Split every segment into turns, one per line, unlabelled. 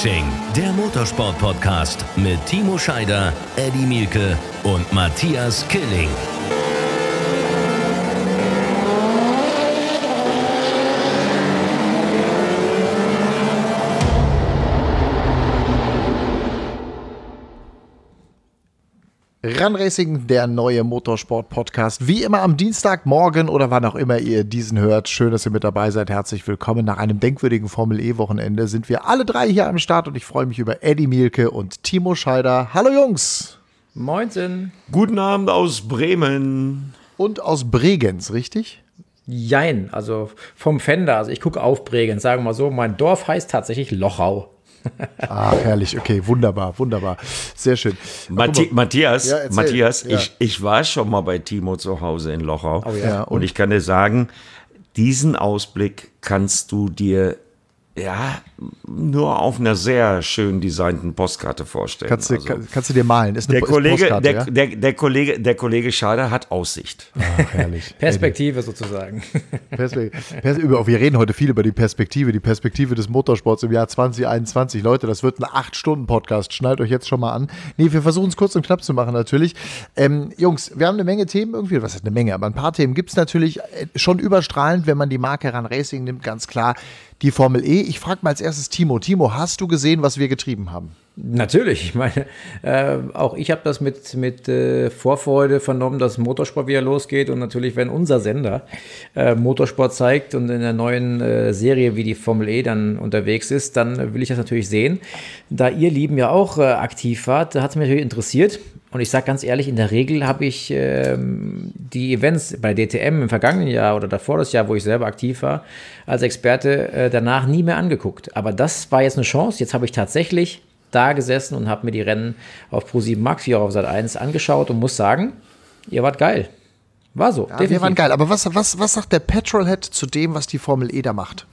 Racing, der Motorsport-Podcast mit Timo Scheider, Eddie Mielke und Matthias Killing.
Run Racing, der neue Motorsport-Podcast. Wie immer am Dienstagmorgen oder wann auch immer ihr diesen hört. Schön, dass ihr mit dabei seid. Herzlich willkommen. Nach einem denkwürdigen Formel-E-Wochenende sind wir alle drei hier am Start und ich freue mich über Eddie Mielke und Timo Scheider. Hallo Jungs!
Moinsen!
Guten Abend aus Bremen.
Und aus Bregenz, richtig?
Jein, also vom Fender. Also ich gucke auf Bregenz, sagen wir mal so. Mein Dorf heißt tatsächlich Lochau.
Ah, herrlich, okay, wunderbar, wunderbar, sehr schön.
Matthias,
Ja.
ich war schon mal bei Timo zu Hause in Lochau.
Oh ja.
Und ich kann dir sagen, diesen Ausblick kannst du dir nur auf einer sehr schön designten Postkarte vorstellen.
Kannst du dir malen? Ist eine
der Kollege,
Postkarte,
der Kollege Scheider hat Aussicht.
Ach, herrlich.
Perspektive sozusagen.
Wir reden heute viel über die Perspektive des Motorsports im Jahr 2021. Leute, das wird ein 8-Stunden-Podcast. Schnallt euch jetzt schon mal an. Nee, wir versuchen es kurz und knapp zu machen natürlich. Jungs, wir haben eine Menge Themen irgendwie. Was ist eine Menge? Aber ein paar Themen gibt es natürlich schon überstrahlend, wenn man die Marke Run Racing nimmt, ganz klar. Die Formel E. Ich frage mal als erstes Timo. Timo, hast du gesehen, was wir getrieben haben?
Natürlich, ich meine, auch ich habe das mit Vorfreude vernommen, dass Motorsport wieder losgeht und natürlich, wenn unser Sender Motorsport zeigt und in der neuen Serie wie die Formel E dann unterwegs ist, dann will ich das natürlich sehen. Da ihr Lieben ja auch aktiv wart, da hat es mich natürlich interessiert. Und ich sage ganz ehrlich, in der Regel habe ich die Events bei DTM im vergangenen Jahr oder davor das Jahr, wo ich selber aktiv war, als Experte danach nie mehr angeguckt. Aber das war jetzt eine Chance. Jetzt habe ich tatsächlich da gesessen und habe mir die Rennen auf Pro7 Max, hier auf Sat.1 angeschaut und muss sagen, ihr wart geil. War so.
Ja, wir waren geil. Aber was sagt der Petrolhead zu dem, was die Formel E da macht?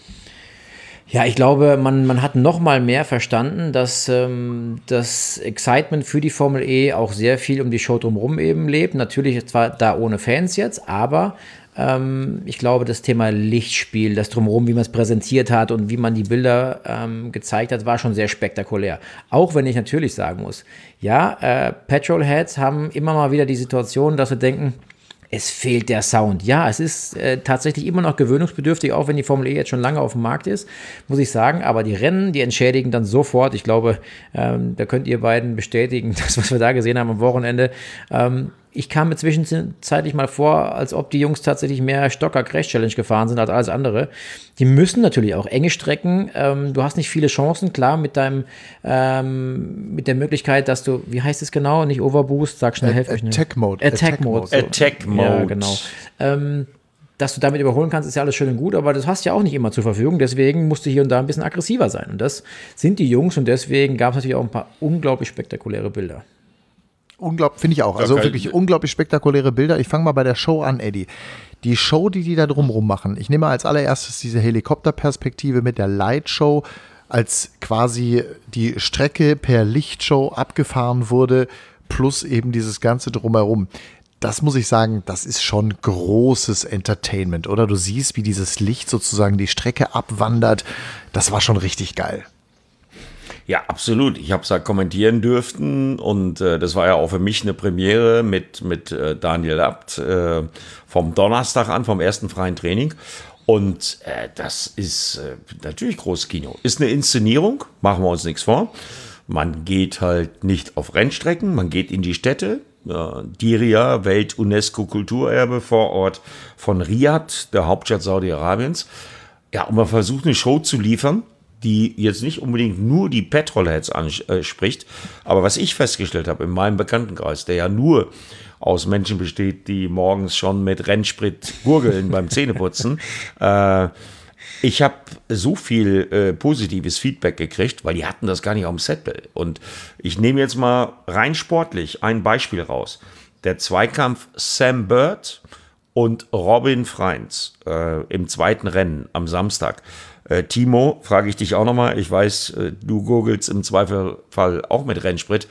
Ja, ich glaube, man hat noch mal mehr verstanden, dass das Excitement für die Formel E auch sehr viel um die Show drumherum eben lebt. Natürlich zwar da ohne Fans jetzt, aber ich glaube, das Thema Lichtspiel, das Drumherum, wie man es präsentiert hat und wie man die Bilder gezeigt hat, war schon sehr spektakulär. Auch wenn ich natürlich sagen muss, ja, Petrolheads haben immer mal wieder die Situation, dass sie denken, es fehlt der Sound. Ja, es ist tatsächlich immer noch gewöhnungsbedürftig, auch wenn die Formel E jetzt schon lange auf dem Markt ist, muss ich sagen. Aber die Rennen, die entschädigen dann sofort. Ich glaube, da könnt ihr beiden bestätigen, das, was wir da gesehen haben am Wochenende. Ich kam mir zwischenzeitlich mal vor, als ob die Jungs tatsächlich mehr Stocker-Crash-Challenge gefahren sind als alles andere. Die müssen natürlich auch enge Strecken. Du hast nicht viele Chancen, klar, mit der Möglichkeit, dass du, wie heißt es genau, nicht Overboost, sag schnell, helf euch.
Attack Mode.
Attack Mode.
Ja, genau. Dass du damit überholen kannst, ist ja alles schön und gut, aber das hast du ja auch nicht immer zur Verfügung. Deswegen musst du hier und da ein bisschen aggressiver sein. Und das sind die Jungs und deswegen gab es natürlich auch ein paar unglaublich spektakuläre Bilder.
Finde ich auch. Also wirklich unglaublich spektakuläre Bilder. Ich fange mal bei der Show an, Eddie. Die Show, die da drumherum machen. Ich nehme als allererstes diese Helikopterperspektive mit der Lightshow, als quasi die Strecke per Lichtshow abgefahren wurde, plus eben dieses Ganze drumherum. Das muss ich sagen, das ist schon großes Entertainment, oder? Du siehst, wie dieses Licht sozusagen die Strecke abwandert. Das war schon richtig geil.
Ja, absolut. Ich habe es ja kommentieren dürfen und das war ja auch für mich eine Premiere mit Daniel Abt vom Donnerstag an, vom ersten freien Training. Und das ist natürlich großes Kino. Ist eine Inszenierung, machen wir uns nichts vor. Man geht halt nicht auf Rennstrecken, man geht in die Städte. Diriyah, Welt-UNESCO-Kulturerbe vor Ort von Riyadh, der Hauptstadt Saudi-Arabiens. Ja, und man versucht eine Show zu liefern, die jetzt nicht unbedingt nur die Petrolheads anspricht, aber was ich festgestellt habe in meinem Bekanntenkreis, der ja nur aus Menschen besteht, die morgens schon mit Rennsprit gurgeln beim Zähneputzen, ich habe so viel positives Feedback gekriegt, weil die hatten das gar nicht auf dem Zettel. Und ich nehme jetzt mal rein sportlich ein Beispiel raus. Der Zweikampf Sam Bird und Robin Freins im zweiten Rennen am Samstag. Timo, frage ich dich auch nochmal, ich weiß, du gurgelst im Zweifelfall auch mit Rennsprit.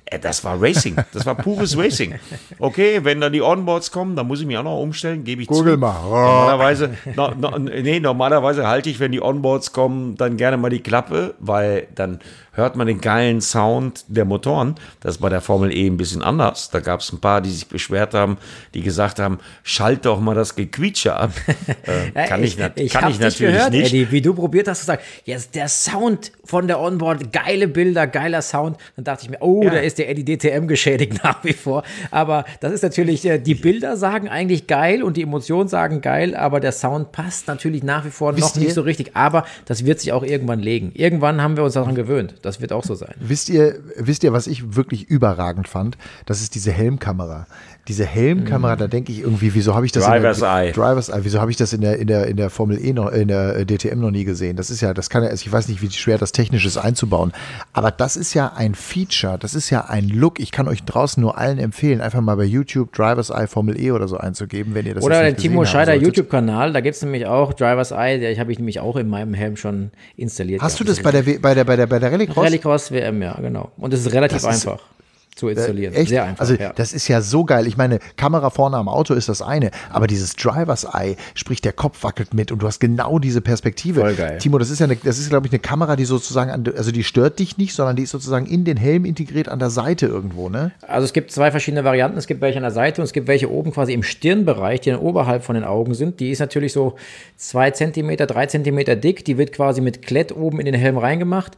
Das war Racing, das war pures Racing. Okay, wenn dann die Onboards kommen, dann muss ich mich auch noch umstellen, gebe ich
Google
zu.
mal.
Normalerweise halte ich, wenn die Onboards kommen, dann gerne mal die Klappe, weil dann hört man den geilen Sound der Motoren. Das ist bei der Formel E ein bisschen anders. Da gab es ein paar, die sich beschwert haben, die gesagt haben, schalt doch mal das Gequietsche ab. Kann ich natürlich
gehört,
nicht.
Eddie, wie du probiert hast zu sagen, jetzt der Sound von der Onboard, geile Bilder, geiler Sound. Dann dachte ich mir, da ist der Eddie DTM geschädigt nach wie vor. Aber das ist natürlich, die Bilder sagen eigentlich geil und die Emotionen sagen geil, aber der Sound passt natürlich nach wie vor noch nicht so richtig. Aber das wird sich auch irgendwann legen. Irgendwann haben wir uns daran gewöhnt. Das wird auch so sein.
Wisst ihr, was ich wirklich überragend fand? Das ist diese Helmkamera. Diese Helmkamera, da denke ich irgendwie, wieso habe ich das
Driver's Eye,
wieso habe ich das in der Formel E noch, in der DTM noch nie gesehen? Das ist ja, ich weiß nicht, wie schwer das technisch ist einzubauen, aber das ist ja ein Feature, das ist ja ein Look. Ich kann euch draußen nur allen empfehlen, einfach mal bei YouTube Driver's Eye Formel E oder so einzugeben, wenn ihr das
oder
jetzt nicht
den Timo Scheider
solltet.
YouTube-Kanal, da gibt es nämlich auch Driver's Eye, habe ich nämlich auch in meinem Helm schon installiert.
Hast du das bei der Rallycross?
Rallycross WM, ja, genau. Und es ist relativ einfach zu installieren.
Echt?
Sehr einfach.
Also das ist ja so geil. Ich meine, Kamera vorne am Auto ist das eine, aber dieses Driver's Eye, sprich der Kopf wackelt mit und du hast genau diese Perspektive.
Voll geil.
Timo, das ist glaube ich eine Kamera, die sozusagen, also die stört dich nicht, sondern die ist sozusagen in den Helm integriert an der Seite irgendwo, ne?
Also es gibt zwei verschiedene Varianten. Es gibt welche an der Seite und es gibt welche oben quasi im Stirnbereich, die dann oberhalb von den Augen sind. Die ist natürlich so 2 cm, 3 cm dick. Die wird quasi mit Klett oben in den Helm reingemacht.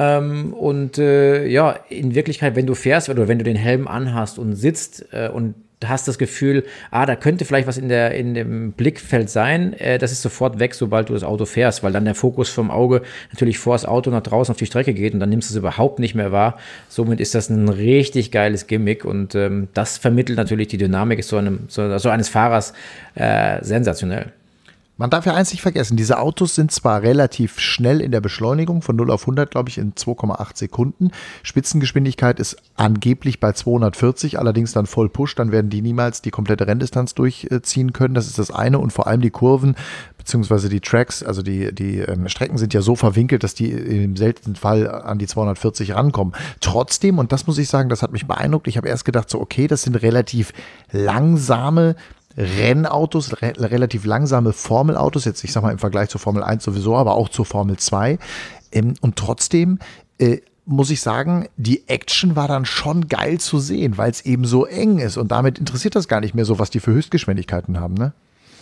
In Wirklichkeit, wenn du fährst oder wenn du den Helm anhast und sitzt und hast das Gefühl, da könnte vielleicht was in dem Blickfeld sein, das ist sofort weg, sobald du das Auto fährst, weil dann der Fokus vom Auge natürlich vor das Auto nach draußen auf die Strecke geht und dann nimmst du es überhaupt nicht mehr wahr. Somit ist das ein richtig geiles Gimmick und das vermittelt natürlich die Dynamik so eines Fahrers sensationell.
Man darf ja eins nicht vergessen, diese Autos sind zwar relativ schnell in der Beschleunigung, von 0 auf 100, glaube ich, in 2,8 Sekunden. Spitzengeschwindigkeit ist angeblich bei 240, allerdings dann voll Push, dann werden die niemals die komplette Renndistanz durchziehen können. Das ist das eine und vor allem die Kurven beziehungsweise die Tracks, also die Strecken sind ja so verwinkelt, dass die im seltensten Fall an die 240 rankommen. Trotzdem, und das muss ich sagen, das hat mich beeindruckt, ich habe erst gedacht, so okay, das sind relativ langsame Rennautos, relativ langsame Formelautos, jetzt ich sag mal im Vergleich zur Formel 1 sowieso, aber auch zur Formel 2 und trotzdem muss ich sagen, die Action war dann schon geil zu sehen, weil es eben so eng ist und damit interessiert das gar nicht mehr so, was die für Höchstgeschwindigkeiten haben, ne?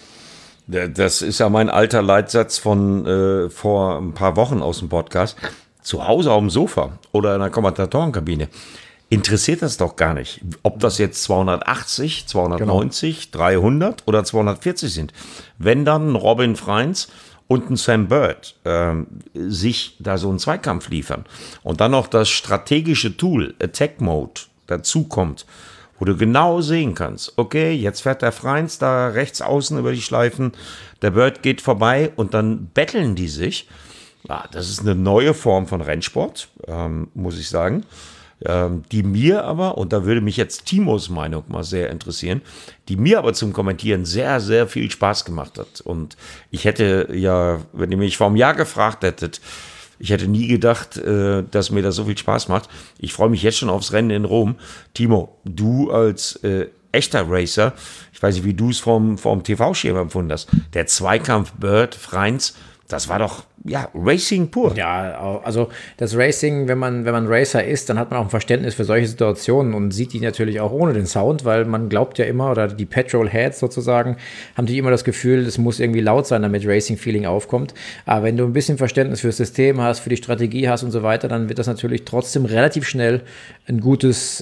Das ist ja mein alter Leitsatz von vor ein paar Wochen aus dem Podcast. Zu Hause auf dem Sofa oder in der Kommentatorenkabine. Interessiert das doch gar nicht, ob das jetzt 280, 290, 300 oder 240 sind. Wenn dann Robin Freins und ein Sam Bird sich da so einen Zweikampf liefern und dann noch das strategische Tool Attack Mode dazu kommt, wo du genau sehen kannst, okay, jetzt fährt der Freins da rechts außen über die Schleifen, der Bird geht vorbei und dann betteln die sich. Das ist eine neue Form von Rennsport, muss ich sagen. Die mir aber, und da würde mich jetzt Timos Meinung mal sehr interessieren, die mir aber zum Kommentieren sehr, sehr viel Spaß gemacht hat. Und ich hätte ja, wenn ihr mich vor einem Jahr gefragt hättet, ich hätte nie gedacht, dass mir das so viel Spaß macht. Ich freue mich jetzt schon aufs Rennen in Rom. Timo, du als echter Racer, ich weiß nicht, wie du es vom TV-Schirm empfunden hast, der Zweikampf Bird, Freins, das war doch, Racing pur.
Ja, also das Racing, wenn man Racer ist, dann hat man auch ein Verständnis für solche Situationen und sieht die natürlich auch ohne den Sound, weil man glaubt ja immer, oder die Petrol-Heads sozusagen, haben die immer das Gefühl, es muss irgendwie laut sein, damit Racing-Feeling aufkommt. Aber wenn du ein bisschen Verständnis für das System hast, für die Strategie hast und so weiter, dann wird das natürlich trotzdem relativ schnell ein gutes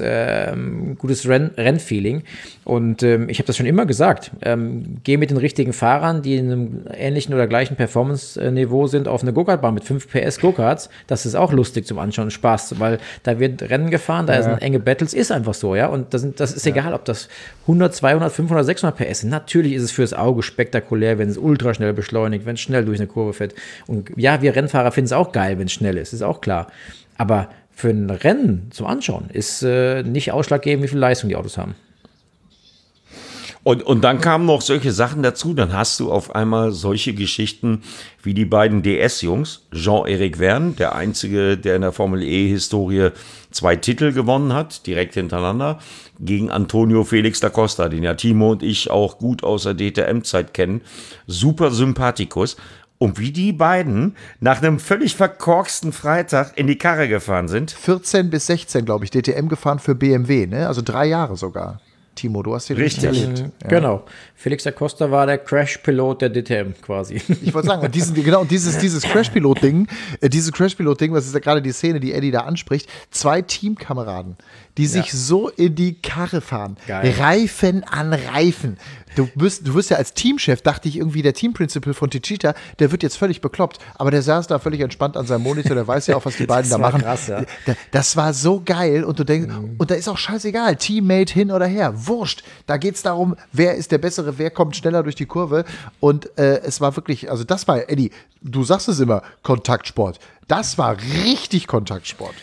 Rennfeeling. Und ich habe das schon immer gesagt, geh mit den richtigen Fahrern, die in einem ähnlichen oder gleichen Performance-Niveau sind, auf eine Go-Kart-Bahn mit 5 PS Go-Karts. Das ist auch lustig zum Anschauen, Spaß, weil da wird Rennen gefahren, da sind enge Battles, ist einfach so, ja. Und das ist egal, ob das 100, 200, 500, 600 PS sind. Natürlich ist es fürs Auge spektakulär, wenn es ultra schnell beschleunigt, wenn es schnell durch eine Kurve fährt. Und ja, wir Rennfahrer finden es auch geil, wenn es schnell ist auch klar. Aber für ein Rennen zum Anschauen ist nicht ausschlaggebend, wie viel Leistung die Autos haben.
Und dann kamen noch solche Sachen dazu, dann hast du auf einmal solche Geschichten wie die beiden DS-Jungs, Jean-Éric Verne, der einzige, der in der Formel-E-Historie 2 Titel gewonnen hat, direkt hintereinander, gegen Antonio Felix da Costa, den ja Timo und ich auch gut aus der DTM-Zeit kennen. Super Sympathikus. Und wie die beiden nach einem völlig verkorksten Freitag in die Karre gefahren sind.
14 bis 16, glaube ich, DTM gefahren für BMW, ne? Also 3 Jahre sogar. Timo, du hast den
richtig
erlebt.
Ja. Genau. Felix da Costa war der Crash-Pilot der DTM quasi.
Ich wollte sagen, dieses Crash-Pilot-Ding, was ist ja gerade die Szene, die Eddie da anspricht, 2 Teamkameraden, die sich so in die Karre fahren.
Geil.
Reifen an Reifen. Du wirst ja als Teamchef, dachte ich irgendwie, der Teamprincipal von Techeetah, der wird jetzt völlig bekloppt, aber der saß da völlig entspannt an seinem Monitor, der weiß ja auch, was die beiden da machen.
Krass, ja.
Das war so geil und du denkst, und da ist auch scheißegal, Teammate hin oder her, wurscht. Da geht es darum, wer ist der Bessere, wer kommt schneller durch die Kurve und es war wirklich, also das war, Eddie, du sagst es immer, Kontaktsport. Das war richtig Kontaktsport.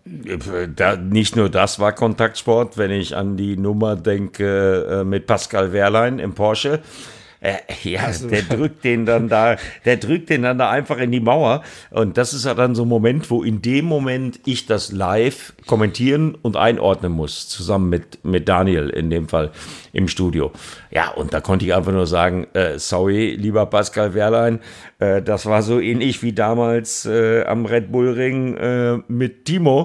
Nicht nur das war Kontaktsport, wenn ich an die Nummer denke mit Pascal Wehrlein im Porsche. Der drückt den dann da einfach in die Mauer. Und das ist ja dann so ein Moment, wo in dem Moment ich das live kommentieren und einordnen muss, zusammen mit Daniel in dem Fall im Studio. Ja, und da konnte ich einfach nur sagen, sorry, lieber Pascal Wehrlein, das war so ähnlich wie damals am Red Bull Ring mit Timo.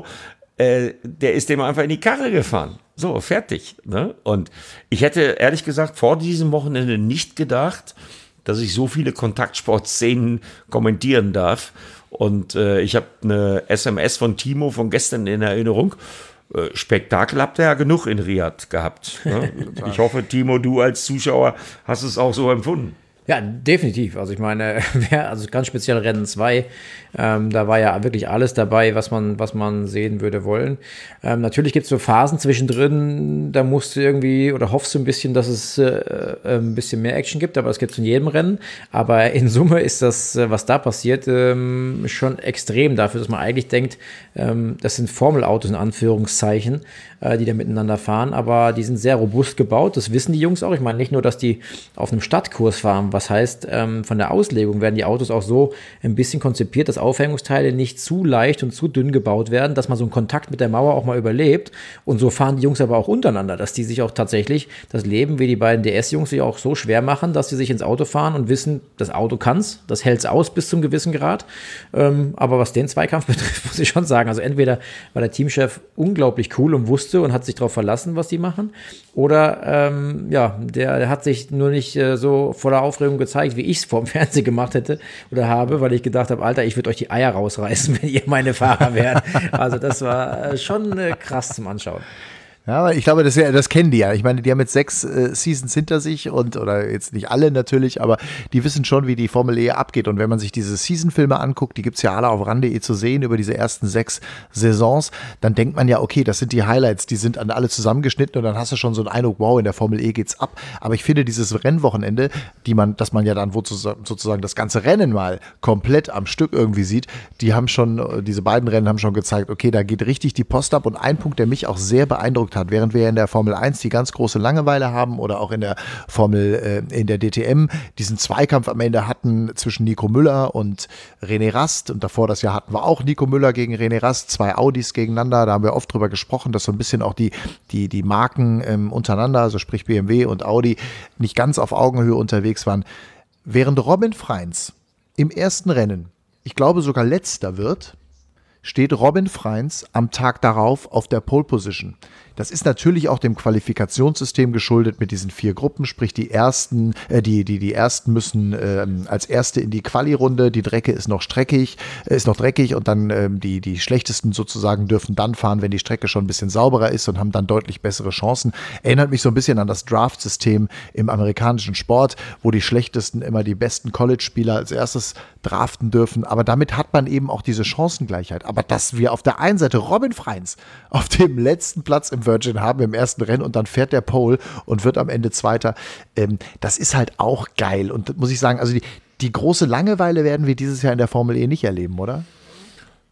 Der ist dem einfach in die Karre gefahren. So, fertig. Ne? Und ich hätte ehrlich gesagt vor diesem Wochenende nicht gedacht, dass ich so viele Kontaktsportszenen kommentieren darf. Und ich habe eine SMS von Timo von gestern in Erinnerung. Spektakel habt ihr ja genug in Riyadh gehabt. Ne? Ich hoffe, Timo, du als Zuschauer hast es auch so empfunden.
Ja, definitiv. Also ich meine, also ganz speziell Rennen 2, da war ja wirklich alles dabei, was man sehen würde wollen. Natürlich gibt es so Phasen zwischendrin, da musst du irgendwie oder hoffst du ein bisschen, dass es ein bisschen mehr Action gibt, aber das gibt es in jedem Rennen. Aber in Summe ist das, was da passiert, schon extrem dafür, dass man eigentlich denkt, das sind Formelautos in Anführungszeichen, die da miteinander fahren, aber die sind sehr robust gebaut, das wissen die Jungs auch. Ich meine nicht nur, dass die auf einem Stadtkurs fahren, was heißt, von der Auslegung werden die Autos auch so ein bisschen konzipiert, dass Aufhängungsteile nicht zu leicht und zu dünn gebaut werden, dass man so einen Kontakt mit der Mauer auch mal überlebt. Und so fahren die Jungs aber auch untereinander, dass die sich auch tatsächlich das Leben, wie die beiden DS-Jungs, sich auch so schwer machen, dass sie sich ins Auto fahren und wissen, das Auto kann's, das hält's aus bis zum gewissen Grad. Aber was den Zweikampf betrifft, muss ich schon sagen, also entweder war der Teamchef unglaublich cool und wusste und hat sich darauf verlassen, was die machen, oder der hat sich nur nicht so voller Aufregung gezeigt, wie ich es vor dem Fernsehen gemacht hätte oder habe, weil ich gedacht habe, Alter, ich würde euch die Eier rausreißen, wenn ihr meine Fahrer wärt. Also das war schon krass zum Anschauen.
Ja, aber ich glaube, das kennen die ja. Ich meine, die haben jetzt 6 Seasons hinter sich oder jetzt nicht alle natürlich, aber die wissen schon, wie die Formel E abgeht. Und wenn man sich diese Season-Filme anguckt, die gibt es ja alle auf ran.de zu sehen über diese ersten 6 Saisons, dann denkt man ja, okay, das sind die Highlights, die sind an alle zusammengeschnitten und dann hast du schon so einen Eindruck, wow, in der Formel E geht's ab. Aber ich finde, dieses Rennwochenende, dass man ja dann sozusagen das ganze Rennen mal komplett am Stück irgendwie sieht, diese beiden Rennen haben schon gezeigt, okay, da geht richtig die Post ab. Und ein Punkt, der mich auch sehr beeindruckt hat, während wir in der Formel 1 die ganz große Langeweile haben oder auch in der in der DTM diesen Zweikampf am Ende hatten zwischen Nico Müller und René Rast, und davor das Jahr hatten wir auch Nico Müller gegen René Rast, 2 Audis gegeneinander, da haben wir oft drüber gesprochen, dass so ein bisschen auch die Marken untereinander, also sprich BMW und Audi, nicht ganz auf Augenhöhe unterwegs waren. Während Robin Freins im ersten Rennen, ich glaube sogar letzter wird, steht Robin Freins am Tag darauf auf der Pole Position. Das ist natürlich auch dem Qualifikationssystem geschuldet mit diesen 4 Gruppen, sprich die ersten müssen als Erste in die Quali-Runde, die Strecke ist noch dreckig und dann die Schlechtesten sozusagen dürfen dann fahren, wenn die Strecke schon ein bisschen sauberer ist und haben dann deutlich bessere Chancen. Erinnert mich so ein bisschen an das Draft-System im amerikanischen Sport, wo die Schlechtesten immer die besten College-Spieler als erstes draften dürfen, aber damit hat man eben auch diese Chancengleichheit. Aber dass wir auf der einen Seite Robin Freins auf dem letzten Platz im Virgin haben im ersten Rennen und dann fährt der Pole und wird am Ende Zweiter, das ist halt auch geil. Und muss ich sagen, also die große Langeweile werden wir dieses Jahr in der Formel E nicht erleben, oder?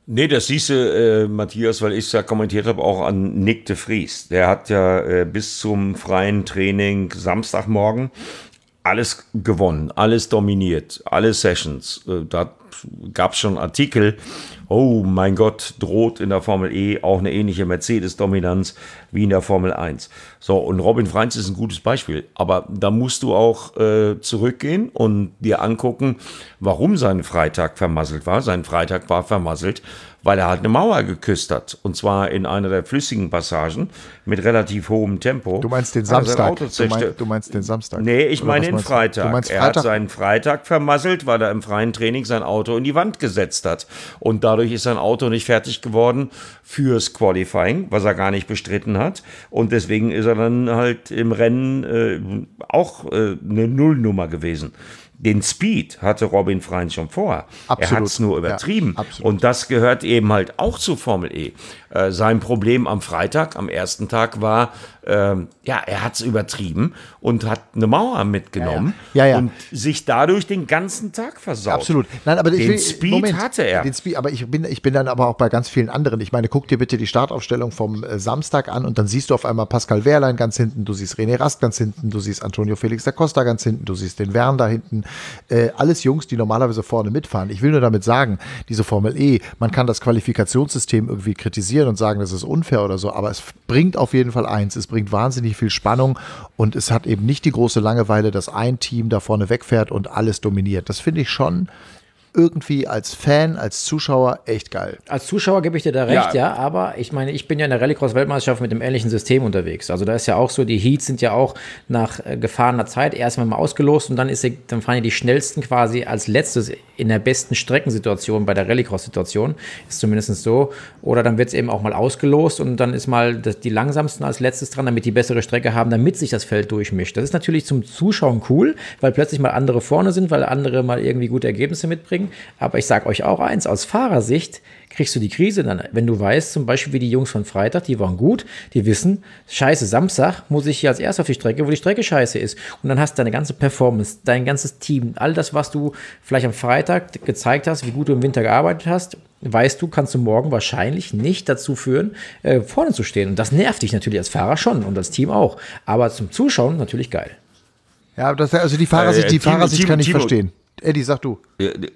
Nee, das siehst du, Matthias, weil ich es ja kommentiert habe, auch an Nick de Vries. Der hat ja bis zum freien Training Samstagmorgen alles gewonnen, alles dominiert, alle Sessions. Da gab es schon Artikel, oh mein Gott, droht in der Formel E auch eine ähnliche Mercedes-Dominanz wie in der Formel 1. So, und Robin Freins ist ein gutes Beispiel. Aber da musst du auch zurückgehen und dir angucken, warum sein Freitag vermasselt war. Sein Freitag war vermasselt, weil er halt eine Mauer geküsst hat. Und zwar in einer der flüssigen Passagen mit relativ hohem Tempo.
Du meinst den Samstag? Du meinst den Samstag?
Nee, ich meine den Freitag. Er hat seinen Freitag vermasselt, weil er im freien Training sein Auto in die Wand gesetzt hat. Und dadurch ist sein Auto nicht fertig geworden fürs Qualifying, was er gar nicht bestritten hat. Und deswegen ist er dann halt im Rennen auch eine Nullnummer gewesen. Den Speed hatte Robin Freins schon vorher. Absolut. Er hat es nur übertrieben. Ja, und das gehört eben halt auch zur Formel E. Sein Problem am Freitag, am ersten Tag war, er hat es übertrieben und hat eine Mauer mitgenommen und sich dadurch den ganzen Tag versaut.
Absolut. Nein, aber
den Speed hatte er.
Den Speed, aber ich bin dann aber auch bei ganz vielen anderen. Ich meine, guck dir bitte die Startaufstellung vom Samstag an und dann siehst du auf einmal Pascal Wehrlein ganz hinten, du siehst René Rast ganz hinten, du siehst Antonio Felix da Costa ganz hinten, du siehst den Wern da hinten. Alles Jungs, die normalerweise vorne mitfahren. Ich will nur damit sagen, diese Formel E, man kann das Qualifikationssystem irgendwie kritisieren und sagen, das ist unfair oder so, aber es bringt auf jeden Fall eins, es bringt wahnsinnig viel Spannung und es hat eben nicht die große Langeweile, dass ein Team da vorne wegfährt und alles dominiert. Das finde ich schon irgendwie als Fan, als Zuschauer echt geil.
Als Zuschauer gebe ich dir da recht, ja, aber ich meine, ich bin ja in der Rallycross-Weltmeisterschaft mit dem ähnlichen System unterwegs. Also da ist ja auch so, die Heats sind ja auch nach gefahrener Zeit erstmal mal ausgelost und dann fahren ja die schnellsten quasi als letztes in der besten Streckensituation bei der Rallycross-Situation, ist zumindest so. Oder dann wird es eben auch mal ausgelost und dann ist mal die langsamsten als letztes dran, damit die bessere Strecke haben, damit sich das Feld durchmischt. Das ist natürlich zum Zuschauen cool, weil plötzlich mal andere vorne sind, weil andere mal irgendwie gute Ergebnisse mitbringen. Aber ich sage euch auch eins, aus Fahrersicht kriegst du die Krise dann, wenn du weißt, zum Beispiel wie die Jungs von Freitag, die waren gut, die wissen, scheiße, Samstag muss ich hier als erster auf die Strecke, wo die Strecke scheiße ist. Und dann hast du deine ganze Performance, dein ganzes Team, all das, was du vielleicht am Freitag gezeigt hast, wie gut du im Winter gearbeitet hast, weißt du, kannst du morgen wahrscheinlich nicht dazu führen, vorne zu stehen. Und das nervt dich natürlich als Fahrer schon und als Team auch. Aber zum Zuschauen natürlich geil.
Ja, also die Fahrersicht kann ich verstehen. Eddie, sag du.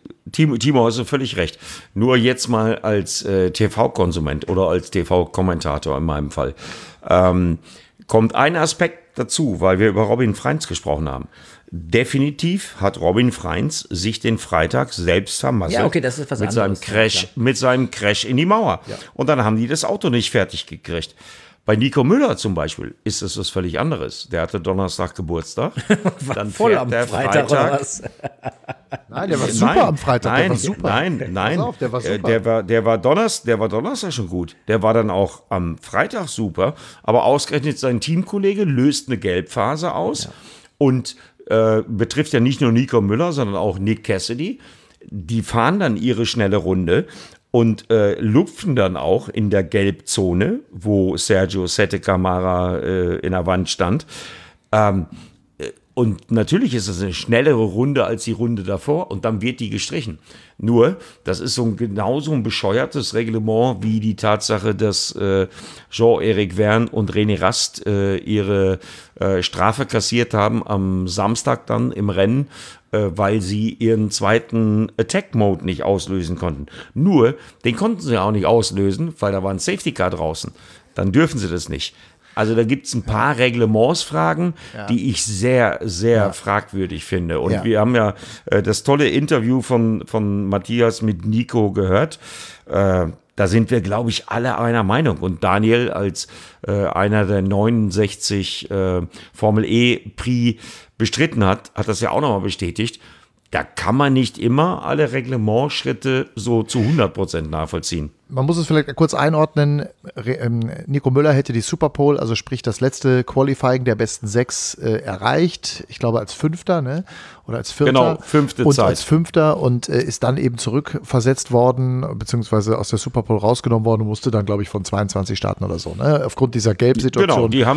Timo, hast du völlig recht. Nur jetzt mal als TV-Konsument oder als TV-Kommentator in meinem Fall. Kommt ein Aspekt dazu, weil wir über Robin Freins gesprochen haben. Definitiv hat Robin Freins sich den Freitag selbst vermasselt.
Ja, okay, das ist was anderes.
Mit seinem Crash in die Mauer. Ja. Und dann haben die das Auto nicht fertig gekriegt. Bei Nico Müller zum Beispiel ist es was völlig anderes. Der hatte Donnerstag Geburtstag.
Dann voll am Freitag oder was?
Nein, der war super am Freitag.
Nein, der war super. Der war Donnerstag schon gut. Der war dann auch am Freitag super. Aber ausgerechnet sein Teamkollege löst eine Gelbphase aus und betrifft ja nicht nur Nico Müller, sondern auch Nick Cassidy. Die fahren dann ihre schnelle Runde und lupfen dann auch in der Gelbzone, wo Sergio Sette Camara in der Wand stand. Und natürlich ist es eine schnellere Runde als die Runde davor und dann wird die gestrichen. Nur, das ist genauso ein bescheuertes Reglement wie die Tatsache, dass Jean-Éric Vern und René Rast ihre Strafe kassiert haben am Samstag dann im Rennen, weil sie ihren zweiten Attack-Mode nicht auslösen konnten. Nur, den konnten sie auch nicht auslösen, weil da war ein Safety-Car draußen. Dann dürfen sie das nicht. Also da gibt es ein paar Reglementsfragen, die ich sehr, sehr fragwürdig finde. Und wir haben ja das tolle Interview von Matthias mit Nico gehört. Da sind wir, glaube ich, alle einer Meinung. Und Daniel als einer der 69 Formel E-Prix bestritten hat das ja auch nochmal bestätigt. Da kann man nicht immer alle Reglementschritte so zu 100% nachvollziehen.
Man muss es vielleicht kurz einordnen. Nico Müller hätte die Superpole, also sprich das letzte Qualifying der besten 6 erreicht. Ich glaube als Fünfter, ne? Oder als Vierter.
Genau, fünfte
und
Zeit.
Als Fünfter und ist dann eben zurückversetzt worden, beziehungsweise aus der Superpole rausgenommen worden und musste dann, glaube ich, von 22 starten oder so, ne? Aufgrund dieser Gelbsituation.
Genau, die haben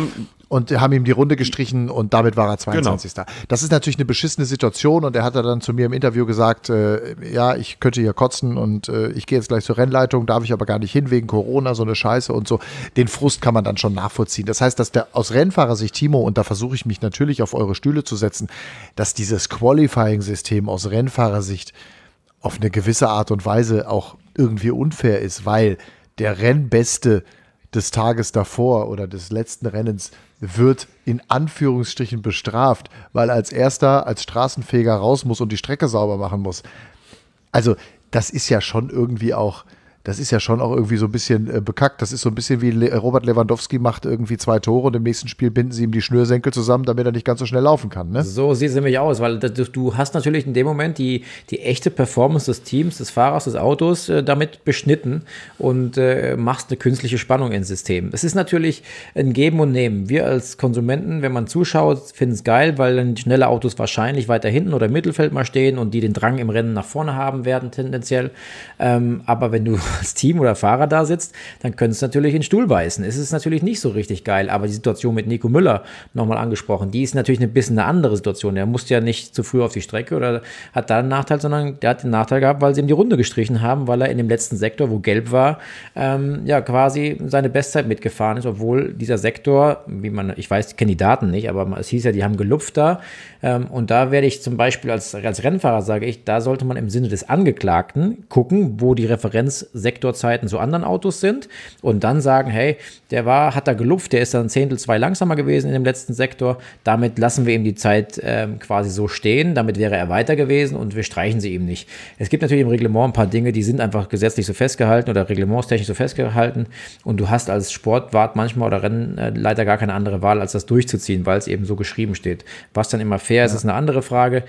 und haben ihm die Runde gestrichen und damit war er 22. Genau. Das ist natürlich eine beschissene Situation und er hat dann zu mir im Interview gesagt, ja, ich könnte hier kotzen und ich gehe jetzt gleich zur Rennleitung, darf ich aber gar nicht hin wegen Corona, so eine Scheiße und so. Den Frust kann man dann schon nachvollziehen. Das heißt, dass der aus Rennfahrersicht, Timo, und da versuche ich mich natürlich auf eure Stühle zu setzen, dass dieses Qualifying-System aus Rennfahrersicht auf eine gewisse Art und Weise auch irgendwie unfair ist, weil der Rennbeste des Tages davor oder des letzten Rennens wird in Anführungsstrichen bestraft, weil als Erster als Straßenfeger raus muss und die Strecke sauber machen muss. Also das ist ja schon irgendwie auch irgendwie so ein bisschen bekackt. Das ist so ein bisschen wie Robert Lewandowski macht irgendwie 2 Tore und im nächsten Spiel binden sie ihm die Schnürsenkel zusammen, damit er nicht ganz so schnell laufen kann. Ne?
So sieht es nämlich aus, weil du hast natürlich in dem Moment die echte Performance des Teams, des Fahrers, des Autos damit beschnitten und machst eine künstliche Spannung ins System. Es ist natürlich ein Geben und Nehmen. Wir als Konsumenten, wenn man zuschaut, finden es geil, weil dann schnelle Autos wahrscheinlich weiter hinten oder im Mittelfeld mal stehen und die den Drang im Rennen nach vorne haben werden tendenziell. Aber wenn du als Team oder Fahrer da sitzt, dann könnte es natürlich in den Stuhl beißen. Es ist natürlich nicht so richtig geil, aber die Situation mit Nico Müller, nochmal angesprochen, die ist natürlich ein bisschen eine andere Situation. Der musste ja nicht zu früh auf die Strecke oder hat da einen Nachteil, sondern der hat den Nachteil gehabt, weil sie ihm die Runde gestrichen haben, weil er in dem letzten Sektor, wo gelb war, quasi seine Bestzeit mitgefahren ist, obwohl dieser Sektor, ich weiß, ich kenne die Daten nicht, aber es hieß ja, die haben gelupft da und da werde ich zum Beispiel als Rennfahrer, sage ich, da sollte man im Sinne des Angeklagten gucken, wo die Referenzsektorzeiten zu anderen Autos sind und dann sagen, hey, hat da gelupft, der ist dann 1/10, 2 langsamer gewesen in dem letzten Sektor, damit lassen wir ihm die Zeit quasi so stehen, damit wäre er weiter gewesen und wir streichen sie ihm nicht. Es gibt natürlich im Reglement ein paar Dinge, die sind einfach gesetzlich so festgehalten oder reglementstechnisch so festgehalten und du hast als Sportwart manchmal oder Rennleiter gar keine andere Wahl, als das durchzuziehen, weil es eben so geschrieben steht. Was dann immer fair ist, ist eine andere Frage,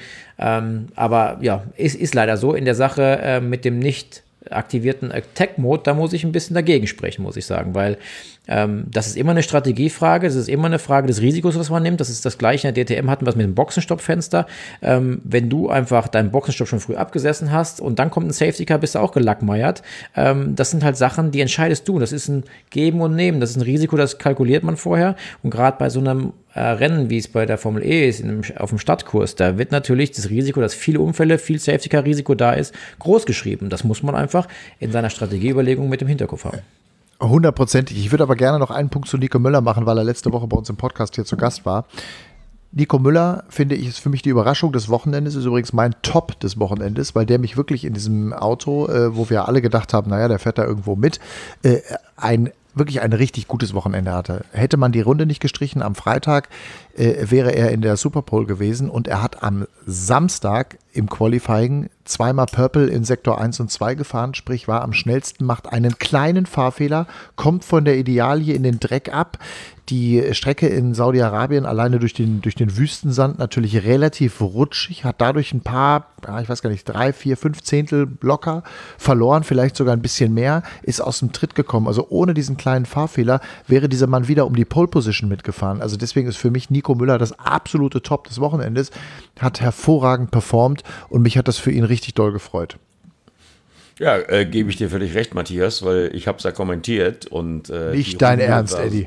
aber ja, ist leider so in der Sache mit dem nicht aktivierten Attack-Mode, da muss ich ein bisschen dagegen sprechen, muss ich sagen, weil das ist immer eine Strategiefrage, es ist immer eine Frage des Risikos, was man nimmt, das ist das Gleiche in der DTM hatten wir es mit dem Boxenstoppfenster, wenn du einfach deinen Boxenstopp schon früh abgesessen hast und dann kommt ein Safety-Car, bist du auch gelackmeiert, das sind halt Sachen, die entscheidest du, das ist ein Geben und Nehmen, das ist ein Risiko, das kalkuliert man vorher und gerade bei so einem Rennen, wie es bei der Formel E ist, auf dem Stadtkurs, da wird natürlich das Risiko, dass viele Unfälle, viel Safety-Car-Risiko da ist, groß geschrieben. Das muss man einfach in seiner Strategieüberlegung mit dem Hinterkopf haben.
100%. Ich würde aber gerne noch einen Punkt zu Nico Müller machen, weil er letzte Woche bei uns im Podcast hier zu Gast war. Nico Müller, finde ich, ist für mich die Überraschung des Wochenendes, ist übrigens mein Top des Wochenendes, weil der mich wirklich in diesem Auto, wo wir alle gedacht haben, naja, der fährt da irgendwo mit, wirklich ein richtig gutes Wochenende hatte. Hätte man die Runde nicht gestrichen am Freitag, wäre er in der Superpole gewesen und er hat am Samstag im Qualifying 2-mal Purple in Sektor 1 und 2 gefahren, sprich war am schnellsten, macht einen kleinen Fahrfehler, kommt von der Idealie in den Dreck ab. Die Strecke in Saudi-Arabien alleine durch den Wüstensand natürlich relativ rutschig, hat dadurch ein paar, ich weiß gar nicht, 3, 4, 5 Zehntel locker verloren, vielleicht sogar ein bisschen mehr, ist aus dem Tritt gekommen. Also ohne diesen kleinen Fahrfehler wäre dieser Mann wieder um die Pole Position mitgefahren. Also deswegen ist für mich Nico Müller das absolute Top des Wochenendes, hat hervorragend performt und mich hat das für ihn richtig doll gefreut.
Ja, gebe ich dir völlig recht, Matthias, weil ich habe es ja kommentiert und
nicht dein Ernst, Eddie.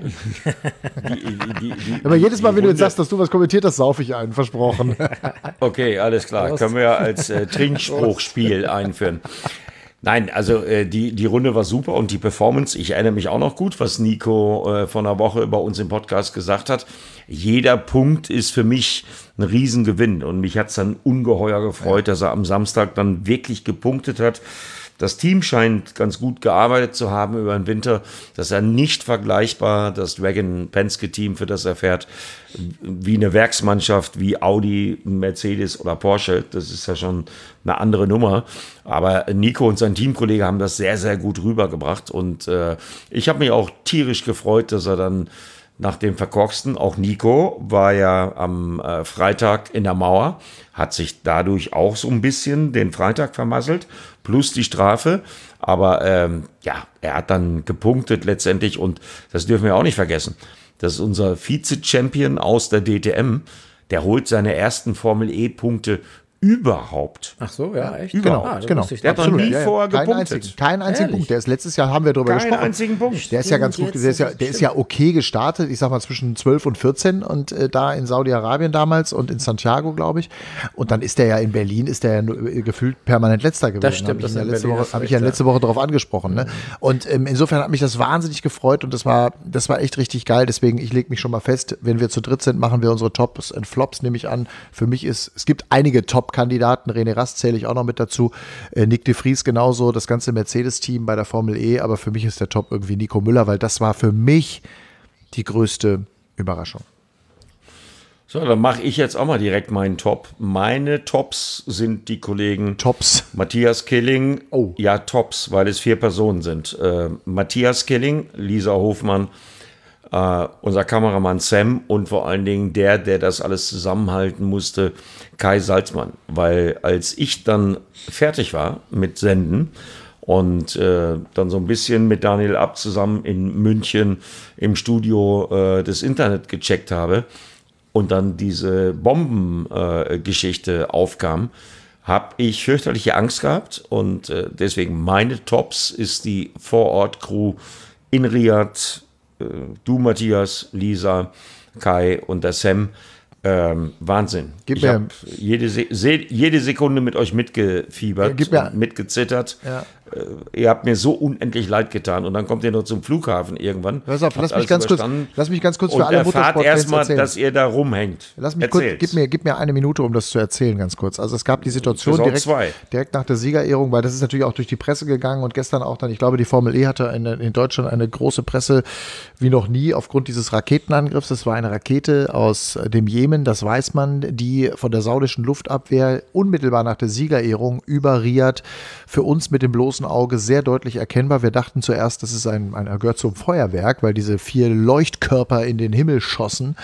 Aber jedes Mal, wenn du jetzt sagst, dass du was kommentiert hast, saufe ich einen, versprochen.
Okay, alles klar. Können wir ja als Trinkspruchspiel einführen. Nein, also die Runde war super und die Performance, ich erinnere mich auch noch gut, was Nico vor einer Woche bei uns im Podcast gesagt hat. Jeder Punkt ist für mich ein Riesengewinn und mich hat es dann ungeheuer gefreut, dass er am Samstag dann wirklich gepunktet hat. Das Team scheint ganz gut gearbeitet zu haben über den Winter. Das ist ja nicht vergleichbar, das Dragon-Penske-Team, für das er fährt, wie eine Werksmannschaft, wie Audi, Mercedes oder Porsche. Das ist ja schon eine andere Nummer. Aber Nico und sein Teamkollege haben das sehr, sehr gut rübergebracht. Und ich habe mich auch tierisch gefreut, dass er dann nach dem Verkorksten, auch Nico war ja am Freitag in der Mauer, hat sich dadurch auch so ein bisschen den Freitag vermasselt, plus die Strafe. Aber er hat dann gepunktet letztendlich und das dürfen wir auch nicht vergessen. Das ist unser Vize-Champion aus der DTM. Der holt seine ersten Formel-E-Punkte überhaupt.
Ach so, ja, echt?
Genau.
Der hat noch nie vorher gepunktet.
Keinen einzigen Punkt. Der ist letztes Jahr, haben wir darüber gesprochen.
Keinen einzigen Punkt.
Der ist ja ganz gut, der ist ja okay gestartet, ich sag mal zwischen 12 und 14 und da in Saudi-Arabien damals und in Santiago, glaube ich. Und dann ist der ja in Berlin, ist der ja gefühlt permanent letzter gewesen. Das
stimmt,
habe ich ja letzte Woche darauf angesprochen. Ne? Und insofern hat mich das wahnsinnig gefreut und das war echt richtig geil. Deswegen, ich lege mich schon mal fest, wenn wir zu dritt sind, machen wir unsere Tops und Flops, nehme ich an. Für mich es gibt einige Top-Kandidaten, René Rast zähle ich auch noch mit dazu, Nick de Vries genauso, das ganze Mercedes-Team bei der Formel E, aber für mich ist der Top irgendwie Nico Müller, weil das war für mich die größte Überraschung.
So, dann mache ich jetzt auch mal direkt meinen Top. Meine Tops sind die Kollegen Matthias Killing. Oh. Ja, Tops, weil es 4 Personen sind. Matthias Killing, Lisa Hofmann, unser Kameramann Sam und vor allen Dingen der das alles zusammenhalten musste, Kai Salzmann. Weil als ich dann fertig war mit Senden und dann so ein bisschen mit Daniel Abt zusammen in München im Studio das Internet gecheckt habe und dann diese Bombengeschichte aufkam, habe ich fürchterliche Angst gehabt und deswegen meine Tops ist die Vorort-Crew in Riyadh. Du, Matthias, Lisa, Kai und der Sam. Wahnsinn. Ich habe jede Sekunde mit euch mitgefiebert und mitgezittert. Ja. Ihr habt mir so unendlich leid getan und dann kommt ihr noch zum Flughafen irgendwann.
Lass mich ganz kurz für alle
Motorsportfans erstmal, dass ihr da rumhängt.
Gib mir eine Minute, um das zu erzählen, ganz kurz. Also es gab die Situation direkt nach der Siegerehrung, weil das ist natürlich auch durch die Presse gegangen und gestern auch dann, ich glaube, die Formel E hatte in Deutschland eine große Presse wie noch nie aufgrund dieses Raketenangriffs. Das war eine Rakete aus dem Jemen, das weiß man, die von der saudischen Luftabwehr unmittelbar nach der Siegerehrung über Riyadh für uns mit dem bloßen Auge sehr deutlich erkennbar. Wir dachten zuerst, das ist gehört zum Feuerwerk, weil diese 4 Leuchtkörper in den Himmel schossen.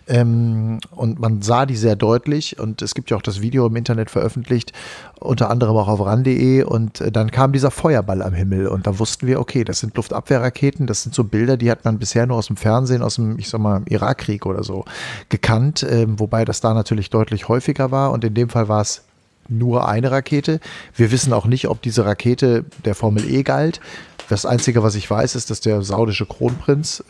Und man sah die sehr deutlich. Und es gibt ja auch das Video im Internet veröffentlicht, unter anderem auch auf ran.de. Und dann kam dieser Feuerball am Himmel. Und da wussten wir, okay, das sind Luftabwehrraketen. Das sind so Bilder, die hat man bisher nur aus dem Fernsehen, aus dem, ich sag mal, Irakkrieg oder so gekannt. Wobei das da natürlich deutlich häufiger war. Und in dem Fall war es nur eine Rakete. Wir wissen auch nicht, ob diese Rakete der Formel E galt. Das Einzige, was ich weiß, ist, dass der saudische Kronprinz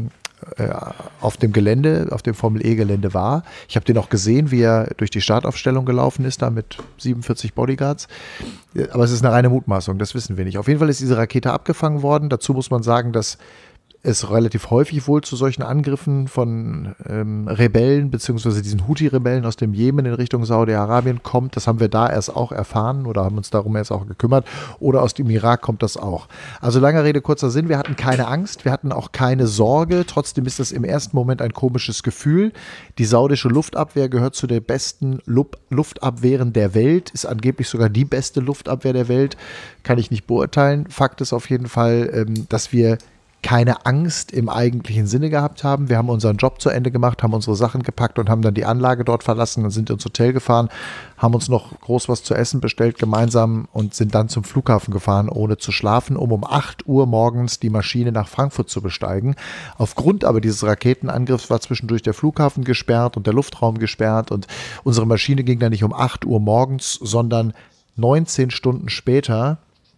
auf dem Formel E-Gelände war. Ich habe den auch gesehen, wie er durch die Startaufstellung gelaufen ist, da mit 47 Bodyguards. Aber es ist eine reine Mutmaßung, das wissen wir nicht. Auf jeden Fall ist diese Rakete abgefangen worden. Dazu muss man sagen, dass es relativ häufig wohl zu solchen Angriffen von Rebellen beziehungsweise diesen Houthi-Rebellen aus dem Jemen in Richtung Saudi-Arabien kommt. Das haben wir da erst auch erfahren oder haben uns darum erst auch gekümmert. Oder aus dem Irak kommt das auch. Also lange Rede, kurzer Sinn. Wir hatten keine Angst, wir hatten auch keine Sorge. Trotzdem ist das im ersten Moment ein komisches Gefühl. Die saudische Luftabwehr gehört zu den besten Luftabwehren der Welt, ist angeblich sogar die beste Luftabwehr der Welt. Kann ich nicht beurteilen. Fakt ist auf jeden Fall, dass wir keine Angst im eigentlichen Sinne gehabt haben. Wir haben unseren Job zu Ende gemacht, haben unsere Sachen gepackt und haben dann die Anlage dort verlassen und sind ins Hotel gefahren, haben uns noch groß was zu essen bestellt gemeinsam und sind dann zum Flughafen gefahren, ohne zu schlafen, um 8 Uhr morgens die Maschine nach Frankfurt zu besteigen. Aufgrund aber dieses Raketenangriffs war zwischendurch der Flughafen gesperrt und der Luftraum gesperrt und unsere Maschine ging dann nicht um 8 Uhr morgens, sondern 19 Stunden später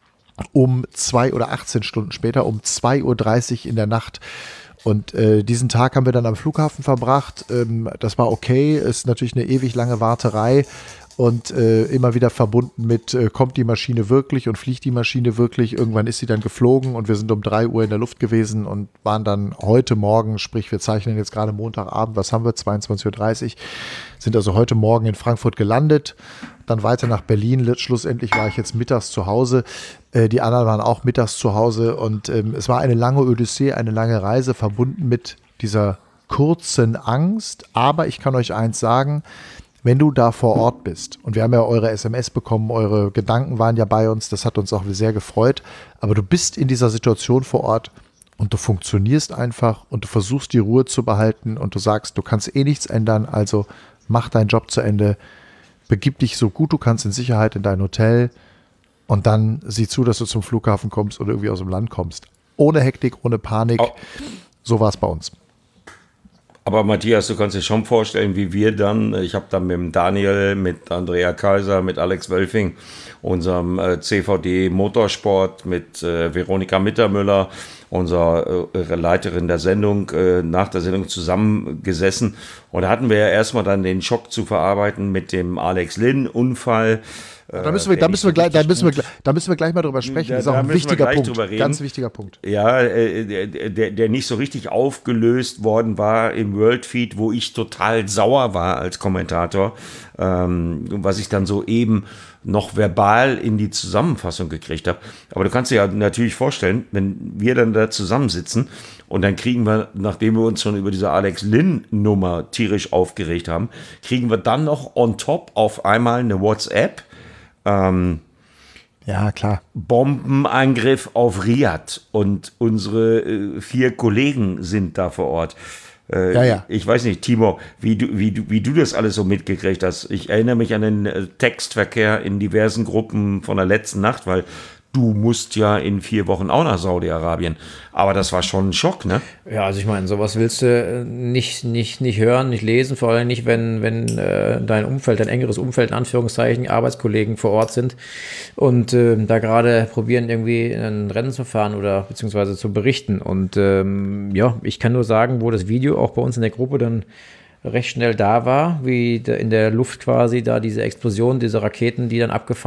um 18 Stunden später, um 2:30 Uhr in der Nacht. Und diesen Tag haben wir dann am Flughafen verbracht. Das war okay, ist natürlich eine ewig lange Warterei und immer wieder verbunden mit, kommt die Maschine wirklich und fliegt die Maschine wirklich. Irgendwann ist sie dann geflogen und wir sind um 3 Uhr in der Luft gewesen und waren dann heute Morgen, sprich wir zeichnen jetzt gerade Montagabend, was haben wir, 22:30 Uhr, sind also heute Morgen in Frankfurt gelandet, dann weiter nach Berlin. Schlussendlich war ich jetzt mittags zu Hause. Die anderen waren auch mittags zu Hause und es war eine lange Odyssee, eine lange Reise verbunden mit dieser kurzen Angst. Aber ich kann euch eins sagen, wenn du da vor Ort bist, und wir haben ja eure SMS bekommen, eure Gedanken waren ja bei uns, das hat uns auch sehr gefreut, aber du bist in dieser Situation vor Ort und du funktionierst einfach und du versuchst die Ruhe zu behalten und du sagst, du kannst eh nichts ändern, also mach deinen Job zu Ende, begib dich so gut du kannst in Sicherheit in dein Hotel und dann sieh zu, dass du zum Flughafen kommst oder irgendwie aus dem Land kommst. Ohne Hektik, ohne Panik. So war es bei uns.
Aber Matthias, du kannst dir schon vorstellen, wie wir dann, ich habe dann mit dem Daniel, mit Andrea Kaiser, mit Alex Wölfing, unserem CVD Motorsport, mit Veronika Mittermüller, unserer Leiterin der Sendung, nach der Sendung zusammengesessen. Und da hatten wir ja erstmal dann den Schock zu verarbeiten mit dem Alex Lynn-Unfall.
Da müssen wir gleich mal drüber sprechen. Das ist auch ein wichtiger Punkt. Ganz wichtiger Punkt.
Ja, der nicht so richtig aufgelöst worden war im World Feed, wo ich total sauer war als Kommentator, was ich dann so eben noch verbal in die Zusammenfassung gekriegt habe. Aber du kannst dir ja natürlich vorstellen, wenn wir dann da zusammensitzen und dann kriegen wir, nachdem wir uns schon über diese Alex Lynn-Nummer tierisch aufgeregt haben, kriegen wir dann noch on top auf einmal eine WhatsApp.
Ja, klar.
Bombenangriff auf Riyadh und unsere 4 Kollegen sind da vor Ort.
Ja.
Ich weiß nicht, Timo, wie du das alles so mitgekriegt hast. Ich erinnere mich an den Textverkehr in diversen Gruppen von der letzten Nacht, weil du musst ja in 4 Wochen auch nach Saudi-Arabien. Aber das war schon ein Schock, ne?
Ja, also ich meine, sowas willst du nicht hören, nicht lesen, vor allem nicht, wenn dein Umfeld, dein engeres Umfeld, in Anführungszeichen, Arbeitskollegen vor Ort sind und da gerade probieren, irgendwie ein Rennen zu fahren oder beziehungsweise zu berichten. Und ja, ich kann nur sagen, wo das Video auch bei uns in der Gruppe dann recht schnell da war, wie in der Luft quasi da diese Explosion, diese Raketen, die dann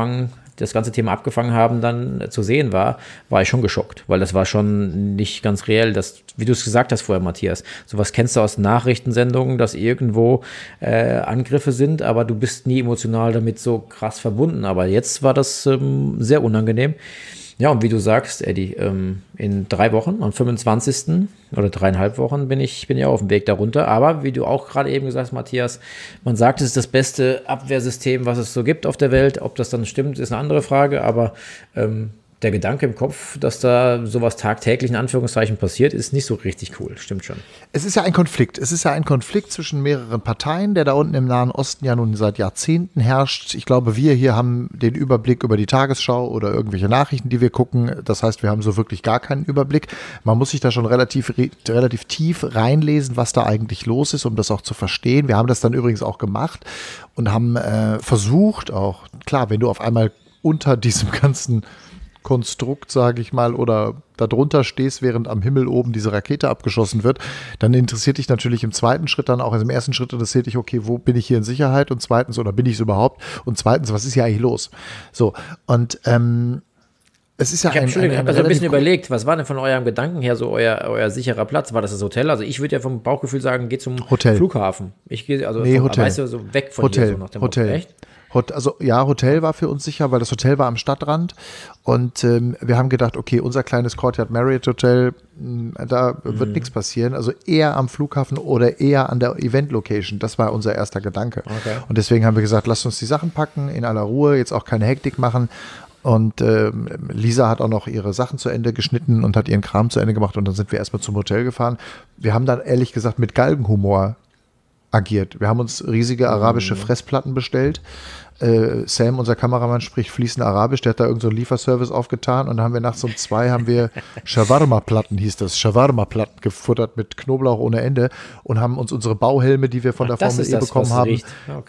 das ganze Thema abgefangen haben, dann zu sehen war ich schon geschockt, weil das war schon nicht ganz reell, wie du es gesagt hast vorher, Matthias, sowas kennst du aus Nachrichtensendungen, dass irgendwo Angriffe sind, aber du bist nie emotional damit so krass verbunden, aber jetzt war das sehr unangenehm. Ja, und wie du sagst, Eddie, in 3 Wochen, am 25. oder 3,5 Wochen bin ich ja auf dem Weg darunter. Aber wie du auch gerade eben gesagt hast, Matthias, man sagt, es ist das beste Abwehrsystem, was es so gibt auf der Welt. Ob das dann stimmt, ist eine andere Frage. Aber der Gedanke im Kopf, dass da sowas tagtäglich in Anführungszeichen passiert, ist nicht so richtig cool. Stimmt schon.
Es ist ja ein Konflikt. Es ist ja ein Konflikt zwischen mehreren Parteien, der da unten im Nahen Osten ja nun seit Jahrzehnten herrscht. Ich glaube, wir hier haben den Überblick über die Tagesschau oder irgendwelche Nachrichten, die wir gucken. Das heißt, wir haben so wirklich gar keinen Überblick. Man muss sich da schon relativ tief reinlesen, was da eigentlich los ist, um das auch zu verstehen. Wir haben das dann übrigens auch gemacht und haben versucht auch, klar, wenn du auf einmal unter diesem ganzen Konstrukt, sage ich mal, oder darunter stehst, während am Himmel oben diese Rakete abgeschossen wird, dann interessiert dich natürlich im zweiten Schritt dann auch, also im ersten Schritt interessiert dich, okay, wo bin ich hier in Sicherheit und zweitens, oder bin ich es überhaupt und zweitens, was ist hier eigentlich los? So, und es ist ja
ich habe so ein bisschen überlegt, was war denn von eurem Gedanken her so euer sicherer Platz? War das Hotel? Also ich würde ja vom Bauchgefühl sagen, geh zum
Hotel.
Flughafen. Ich gehe
Hotel.
Weißt du, so weg von
Hotel.
hier so nach dem
Hotel.
Echt?
Also ja, Hotel war für uns sicher, weil das Hotel war am Stadtrand und wir haben gedacht, okay, unser kleines Courtyard Marriott Hotel, da wird nichts passieren, also eher am Flughafen oder eher an der Event-Location, das war unser erster Gedanke. Okay. Und deswegen haben wir gesagt, lasst uns die Sachen packen, in aller Ruhe, jetzt auch keine Hektik machen. Und Lisa hat auch noch ihre Sachen zu Ende geschnitten und hat ihren Kram zu Ende gemacht und dann sind wir erstmal zum Hotel gefahren. Wir haben dann ehrlich gesagt mit Galgenhumor agiert. Wir haben uns riesige arabische Fressplatten bestellt. Sam, unser Kameramann, spricht fließend Arabisch, der hat da irgendeinen so einen Lieferservice aufgetan und dann haben wir nachts um 2 haben wir Shawarma-Platten, hieß das, Shawarma-Platten gefuttert mit Knoblauch ohne Ende und haben uns unsere Bauhelme, die wir von der Formel E bekommen haben,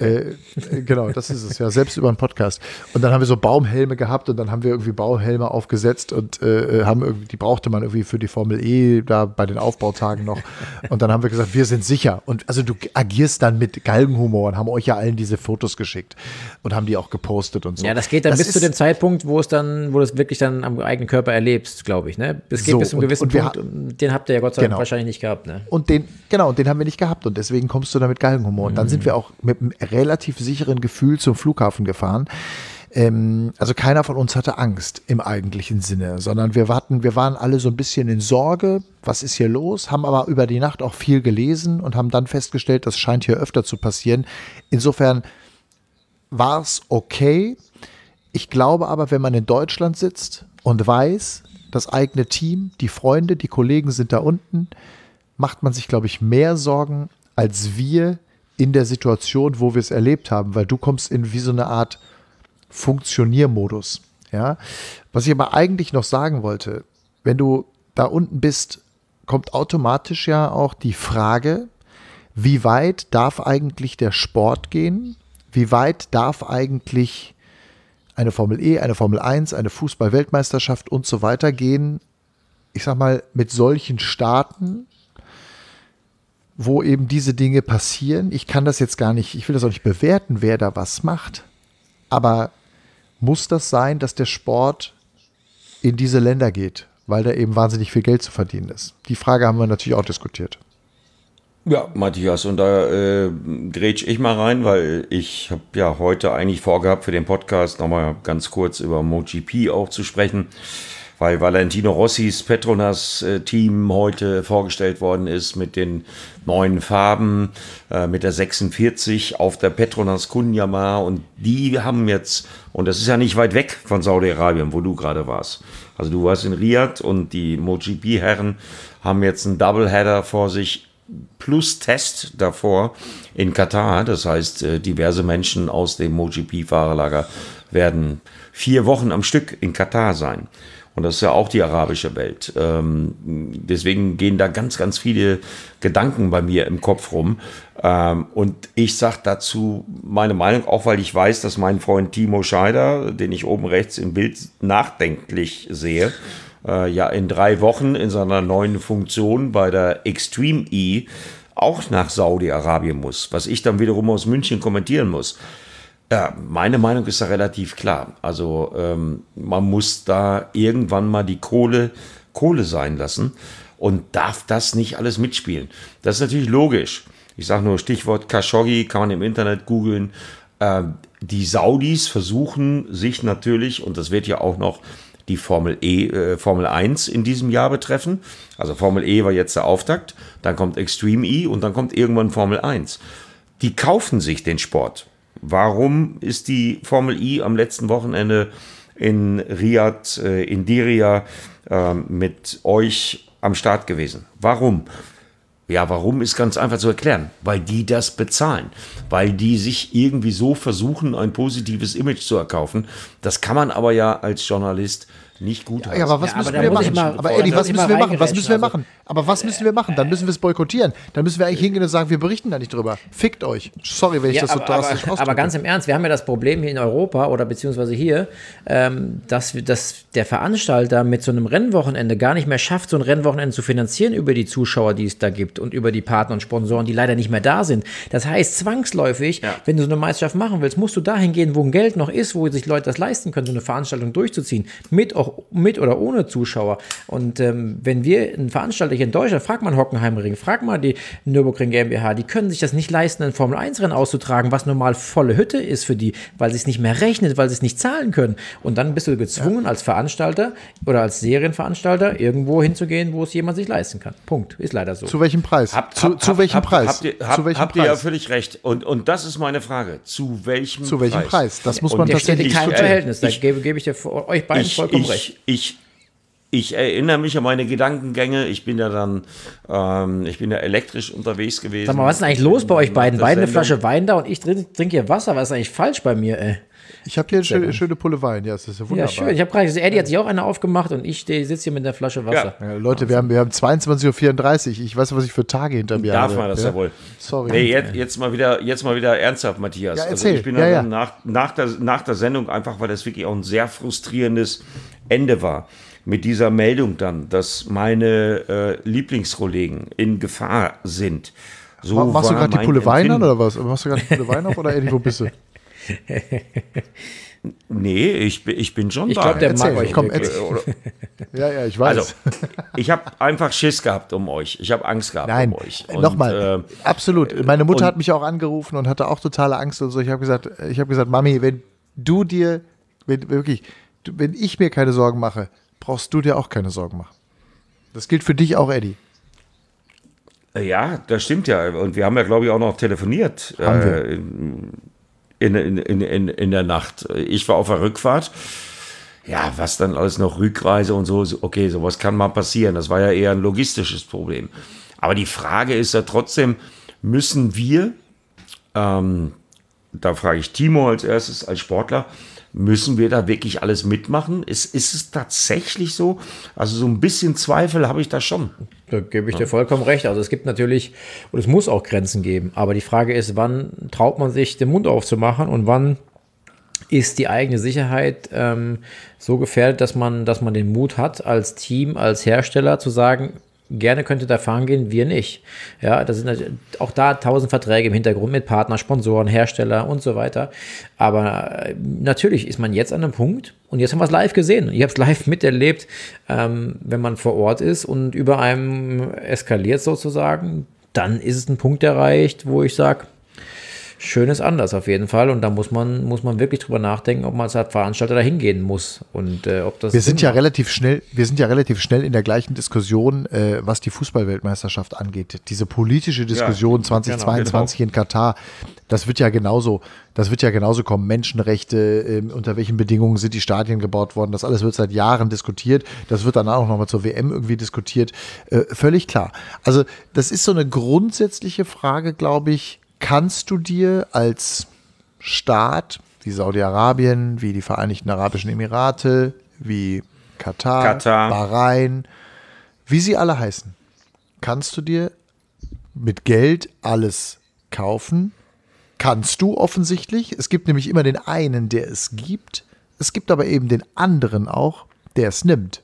genau, das ist es, ja, selbst über einen Podcast. Und dann haben wir so Baumhelme gehabt und dann haben wir irgendwie Bauhelme aufgesetzt und haben irgendwie, die brauchte man irgendwie für die Formel E da bei den Aufbautagen noch und dann haben wir gesagt, wir sind sicher und also du agierst dann mit Galgenhumor und haben euch ja allen diese Fotos geschickt. Und haben die auch gepostet und so.
Ja, das geht dann bis zu dem Zeitpunkt, wo du es wirklich dann am eigenen Körper erlebst, glaube ich. Ne? Es geht so, bis zu einem gewissen Punkt und den habt ihr ja Gott sei Dank wahrscheinlich nicht gehabt. Ne?
Und den haben wir nicht gehabt und deswegen kommst du da mit Galgenhumor. Und dann sind wir auch mit einem relativ sicheren Gefühl zum Flughafen gefahren. Also keiner von uns hatte Angst im eigentlichen Sinne, sondern wir waren alle so ein bisschen in Sorge, was ist hier los, haben aber über die Nacht auch viel gelesen und haben dann festgestellt, das scheint hier öfter zu passieren. Insofern war es okay. Ich glaube aber, wenn man in Deutschland sitzt und weiß, das eigene Team, die Freunde, die Kollegen sind da unten, macht man sich, glaube ich, mehr Sorgen als wir in der Situation, wo wir es erlebt haben, weil du kommst in wie so eine Art Funktioniermodus. Ja? Was ich aber eigentlich noch sagen wollte, wenn du da unten bist, kommt automatisch ja auch die Frage, Wie weit darf eigentlich der Sport gehen? Wie weit darf eigentlich eine Formel E, eine Formel 1, eine Fußball-Weltmeisterschaft und so weiter gehen, ich sag mal, mit solchen Staaten, wo eben diese Dinge passieren? Ich kann das jetzt gar nicht, ich will das auch nicht bewerten, wer da was macht, aber muss das sein, dass der Sport in diese Länder geht, weil da eben wahnsinnig viel Geld zu verdienen ist? Die Frage haben wir natürlich auch diskutiert.
Ja, Matthias, und da grätsch ich mal rein, weil ich habe ja heute eigentlich vorgehabt, für den Podcast nochmal ganz kurz über MotoGP auch zu sprechen, weil Valentino Rossis Petronas-Team heute vorgestellt worden ist mit den neuen Farben, mit der 46 auf der Petronas Cunhamar, und die haben jetzt, und das ist ja nicht weit weg von Saudi-Arabien, wo du gerade warst. Also du warst in Riyadh und die MotoGP-Herren haben jetzt einen Doubleheader vor sich, plus Test davor in Katar. Das heißt, diverse Menschen aus dem MotoGP-Fahrerlager werden 4 Wochen am Stück in Katar sein. Und das ist ja auch die arabische Welt. Deswegen gehen da ganz, ganz viele Gedanken bei mir im Kopf rum. Und ich sage dazu meine Meinung, auch weil ich weiß, dass mein Freund Timo Scheider, den ich oben rechts im Bild nachdenklich sehe, ja in 3 Wochen in seiner neuen Funktion bei der Extreme E auch nach Saudi-Arabien muss, was ich dann wiederum aus München kommentieren muss. Ja, meine Meinung ist da relativ klar. Also man muss da irgendwann mal die Kohle sein lassen und darf das nicht alles mitspielen. Das ist natürlich logisch. Ich sage nur Stichwort Khashoggi, kann man im Internet googeln. Die Saudis versuchen sich natürlich, und das wird ja auch noch die Formel 1 in diesem Jahr betreffen. Also Formel E war jetzt der Auftakt, dann kommt Extreme E und dann kommt irgendwann Formel 1. Die kaufen sich den Sport. Warum ist die Formel E am letzten Wochenende in Riyadh, in Diriyah mit euch am Start gewesen? Warum? Ja, warum ist ganz einfach zu erklären. Weil die das bezahlen. Weil die sich irgendwie so versuchen, ein positives Image zu erkaufen. Das kann man aber ja als Journalist nicht gut heißen.
Ja, aber was müssen wir machen? Aber Eddie, was müssen wir machen? Was müssen wir machen? Aber was müssen wir machen? Dann müssen wir es boykottieren. Dann müssen wir eigentlich hingehen und sagen, wir berichten da nicht drüber. Fickt euch. Sorry, wenn ich das so drastisch ausdrücke.
Aber ganz im Ernst, wir haben ja das Problem hier in Europa oder beziehungsweise hier, dass der Veranstalter mit so einem Rennwochenende gar nicht mehr schafft, so ein Rennwochenende zu finanzieren über die Zuschauer, die es da gibt und über die Partner und Sponsoren, die leider nicht mehr da sind. Das heißt, zwangsläufig, wenn du so eine Meisterschaft machen willst, musst du dahin gehen, wo ein Geld noch ist, wo sich Leute das leisten können, so eine Veranstaltung durchzuziehen. Mit oder ohne Zuschauer. Und wenn wir einen Veranstalter hier in Deutschland, frag mal Hockenheimring, frag mal die Nürburgring GmbH, die können sich das nicht leisten, ein Formel-1-Rennen auszutragen, was normal volle Hütte ist für die, weil sie es nicht mehr rechnet, weil sie es nicht zahlen können. Und dann bist du gezwungen, als Veranstalter oder als Serienveranstalter irgendwo hinzugehen, wo es jemand sich leisten kann. Punkt. Ist leider so.
Zu welchem Preis? Zu welchem Preis?
Habt ihr ja völlig recht. Und das ist meine Frage. Zu welchem Preis?
Das muss man tatsächlich
kein Verhältnis. Da gebe ich dir euch beiden vollkommen recht.
Ich erinnere mich an meine Gedankengänge. Ich bin ja elektrisch unterwegs gewesen.
Sag mal, was ist eigentlich los bei euch beiden? Beide eine Flasche Wein da und ich trinke hier Wasser. Was ist eigentlich falsch bei mir, ey?
Ich habe hier eine schöne Pulle Wein. Ja, das ist ja wunderbar.
Ja, schön. Ich habe gerade gesehen, Eddie hat sich auch eine aufgemacht und ich sitze hier mit der Flasche Wasser.
Ja, Leute, wir haben 22:34 Uhr. Ich weiß nicht, was ich für Tage hinter mir habe.
Darf man das ja wohl.
Sorry.
Nee, jetzt mal wieder ernsthaft, Matthias.
Ja, erzähl.
Also ich bin dann nach der Sendung, einfach weil das wirklich auch ein sehr frustrierendes Ende war, mit dieser Meldung dann, dass meine Lieblingskollegen in Gefahr sind. So
machst du gerade die Pulle Wein an oder was? Machst du gerade die Pulle Wein auf oder Eddie, wo bist du?
Nee, ich bin schon da.
Ich glaube, der mag euch.
Komm, ja, ich weiß.
Also, ich habe einfach Schiss gehabt um euch. Ich habe Angst gehabt um euch.
Nochmal, absolut. Meine Mutter hat mich auch angerufen und hatte auch totale Angst und so. Ich habe gesagt, Mami, wenn ich mir keine Sorgen mache, brauchst du dir auch keine Sorgen machen. Das gilt für dich auch, Eddie.
Ja, das stimmt ja. Und wir haben ja, glaube ich, auch noch telefoniert. In der Nacht. Ich war auf der Rückfahrt. Ja, was dann alles noch Rückreise und so. Okay, sowas kann mal passieren. Das war ja eher ein logistisches Problem. Aber die Frage ist ja trotzdem, müssen wir, da frage ich Timo als erstes, als Sportler, Müssen wir da wirklich alles mitmachen? Ist es tatsächlich so? Also so ein bisschen Zweifel habe ich da schon.
Da gebe ich dir vollkommen recht. Also es gibt natürlich, und es muss auch Grenzen geben, aber die Frage ist, wann traut man sich, den Mund aufzumachen und wann ist die eigene Sicherheit so gefährdet, dass man den Mut hat, als Team, als Hersteller zu sagen, gerne könnte da fahren gehen, wir nicht. Ja, das sind auch da 1000 Verträge im Hintergrund mit Partner, Sponsoren, Hersteller und so weiter. Aber natürlich ist man jetzt an einem Punkt, und jetzt haben wir es live gesehen. Ich habe es live miterlebt, wenn man vor Ort ist und über einem eskaliert sozusagen, dann ist es ein Punkt erreicht, wo ich sage, schön ist anders auf jeden Fall, und da muss man wirklich drüber nachdenken, ob man als Veranstalter da hingehen muss und ob das.
Wir sind ja relativ schnell in der gleichen Diskussion, was die Fußball-Weltmeisterschaft angeht. Diese politische Diskussion 2022 in Katar, das wird ja genauso kommen. Menschenrechte, unter welchen Bedingungen sind die Stadien gebaut worden, das alles wird seit Jahren diskutiert. Das wird dann auch nochmal zur WM irgendwie diskutiert. Völlig klar. Also das ist so eine grundsätzliche Frage, glaube ich. Kannst du dir als Staat wie Saudi-Arabien, wie die Vereinigten Arabischen Emirate, wie Katar, Bahrain, wie sie alle heißen, kannst du dir mit Geld alles kaufen? Kannst du offensichtlich. Es gibt nämlich immer den einen, der es gibt. Es gibt aber eben den anderen auch, der es nimmt.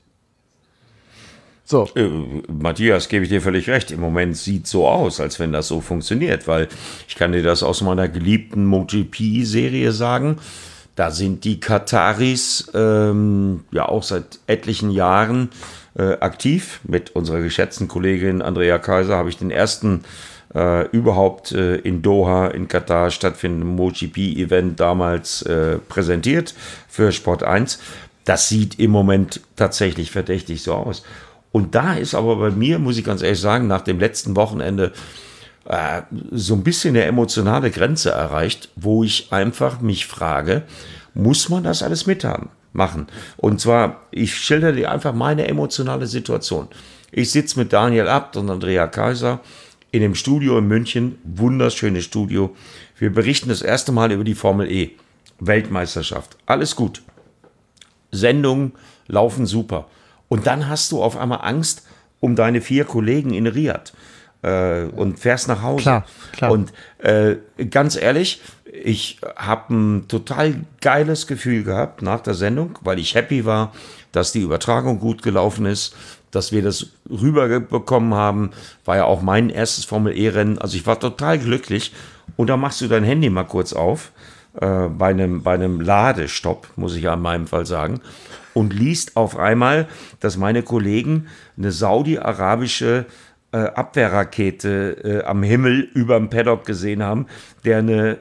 So.
Matthias, gebe ich dir völlig recht. Im Moment sieht es so aus, als wenn das so funktioniert, weil ich kann dir das aus meiner geliebten MotoGP-Serie sagen. Da sind die Kataris ja auch seit etlichen Jahren aktiv. Mit unserer geschätzten Kollegin Andrea Kaiser habe ich den ersten überhaupt in Doha in Katar stattfindenden MotoGP-Event damals präsentiert für Sport 1. Das sieht im Moment tatsächlich verdächtig so aus. Und da ist aber bei mir, muss ich ganz ehrlich sagen, nach dem letzten Wochenende so ein bisschen eine emotionale Grenze erreicht, wo ich einfach mich frage, muss man das alles machen? Und zwar, ich schilder dir einfach meine emotionale Situation. Ich sitze mit Daniel Abt und Andrea Kaiser in dem Studio in München, wunderschönes Studio. Wir berichten das erste Mal über die Formel E, Weltmeisterschaft. Alles gut. Sendungen laufen super. Und dann hast du auf einmal Angst um deine 4 Kollegen in Riyadh und fährst nach Hause.
Klar.
Und ganz ehrlich, ich habe ein total geiles Gefühl gehabt nach der Sendung, weil ich happy war, dass die Übertragung gut gelaufen ist, dass wir das rüberbekommen haben. War ja auch mein erstes Formel-E-Rennen. Also ich war total glücklich. Und dann machst du dein Handy mal kurz auf, bei einem Ladestopp, muss ich ja in meinem Fall sagen, und liest auf einmal, dass meine Kollegen eine saudi-arabische Abwehrrakete am Himmel über dem Paddock gesehen haben, der eine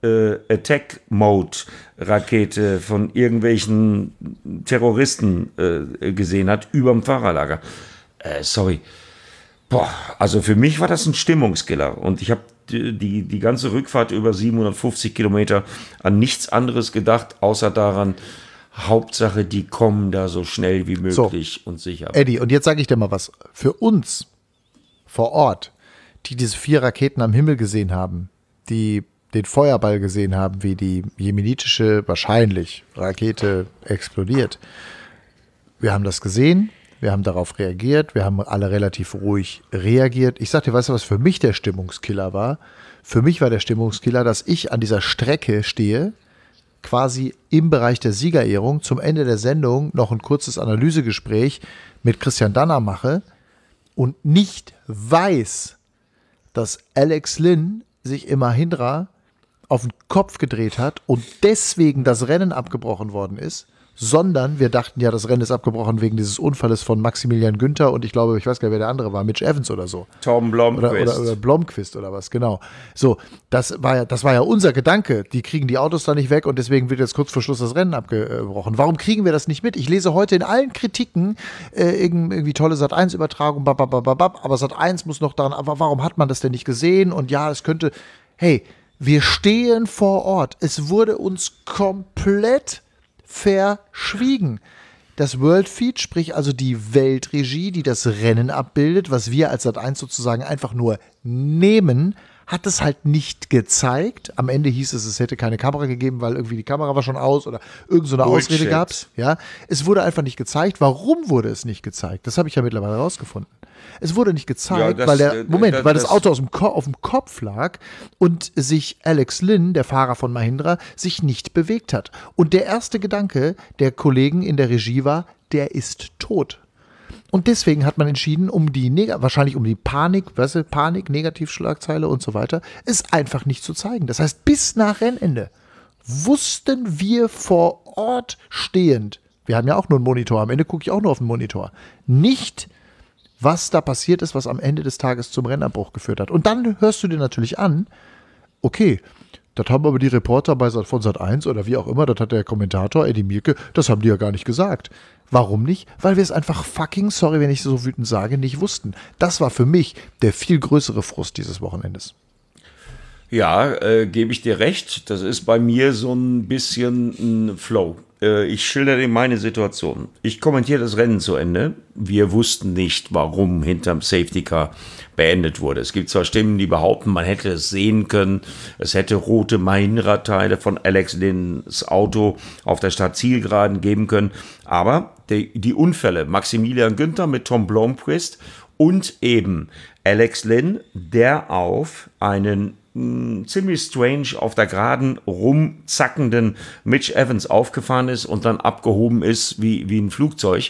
Attack-Mode-Rakete von irgendwelchen Terroristen gesehen hat, über dem Fahrerlager. Sorry. Boah, also für mich war das ein Stimmungskiller. Und ich habe die ganze Rückfahrt über 750 Kilometer an nichts anderes gedacht, außer daran, Hauptsache, die kommen da so schnell wie möglich und sicher.
Eddie, und jetzt sage ich dir mal was. Für uns vor Ort, die diese 4 Raketen am Himmel gesehen haben, die den Feuerball gesehen haben, wie die jemenitische, wahrscheinlich, Rakete explodiert. Wir haben das gesehen, wir haben darauf reagiert, wir haben alle relativ ruhig reagiert. Ich sag dir, weißt du, was für mich der Stimmungskiller war? Für mich war der Stimmungskiller, dass ich an dieser Strecke stehe, quasi im Bereich der Siegerehrung, zum Ende der Sendung noch ein kurzes Analysegespräch mit Christian Danner mache und nicht weiß, dass Alex Lynn sich im Mahindra auf den Kopf gedreht hat und deswegen das Rennen abgebrochen worden ist, sondern wir dachten ja, das Rennen ist abgebrochen wegen dieses Unfalles von Maximilian Günther und ich glaube, ich weiß gar nicht, wer der andere war, Mitch Evans oder so.
Tom Blomqvist.
Oder Blomqvist oder was, genau. So, das war ja unser Gedanke. Die kriegen die Autos da nicht weg und deswegen wird jetzt kurz vor Schluss das Rennen abgebrochen. Warum kriegen wir das nicht mit? Ich lese heute in allen Kritiken irgendwie tolle Sat.1-Übertragung, aber Sat.1 muss noch daran, aber warum hat man das denn nicht gesehen? Und ja, es könnte, hey, wir stehen vor Ort. Es wurde uns komplett verschwiegen. Das World Feed, sprich also die Weltregie, die das Rennen abbildet, was wir als Sat.1 sozusagen einfach nur nehmen, hat es halt nicht gezeigt. Am Ende hieß es hätte keine Kamera gegeben, weil irgendwie die Kamera war schon aus oder irgend so eine Ausrede gab es. Ja? Es wurde einfach nicht gezeigt. Warum wurde es nicht gezeigt? Das habe ich ja mittlerweile herausgefunden. Es wurde nicht gezeigt, weil das Auto auf dem Kopf lag und sich Alex Lynn, der Fahrer von Mahindra, sich nicht bewegt hat. Und der erste Gedanke der Kollegen in der Regie war, der ist tot. Und deswegen hat man entschieden, wahrscheinlich um die Panik, Negativschlagzeile und so weiter, es einfach nicht zu zeigen. Das heißt, bis nach Rennende wussten wir vor Ort stehend, wir haben ja auch nur einen Monitor, am Ende gucke ich auch nur auf den Monitor, nicht, was da passiert ist, was am Ende des Tages zum Rennabbruch geführt hat. Und dann hörst du dir natürlich an, okay, das haben aber die Reporter von Sat.1 oder wie auch immer, das hat der Kommentator Eddie Mielke, das haben die ja gar nicht gesagt. Warum nicht? Weil wir es einfach sorry, wenn ich so wütend sage, nicht wussten. Das war für mich der viel größere Frust dieses Wochenendes.
Ja, gebe ich dir recht. Das ist bei mir so ein bisschen ein Flow. Ich schildere dir meine Situation. Ich kommentiere das Rennen zu Ende. Wir wussten nicht, warum hinterm Safety Car beendet wurde. Es gibt zwar Stimmen, die behaupten, man hätte es sehen können. Es hätte rote Mahindra-Teile von Alex Lynns Auto auf der Startzielgeraden geben können. Aber die Unfälle, Maximilian Günther mit Tom Blomqvist und eben Alex Lynn, der auf einen ziemlich strange auf der Geraden rumzackenden Mitch Evans aufgefahren ist und dann abgehoben ist wie ein Flugzeug,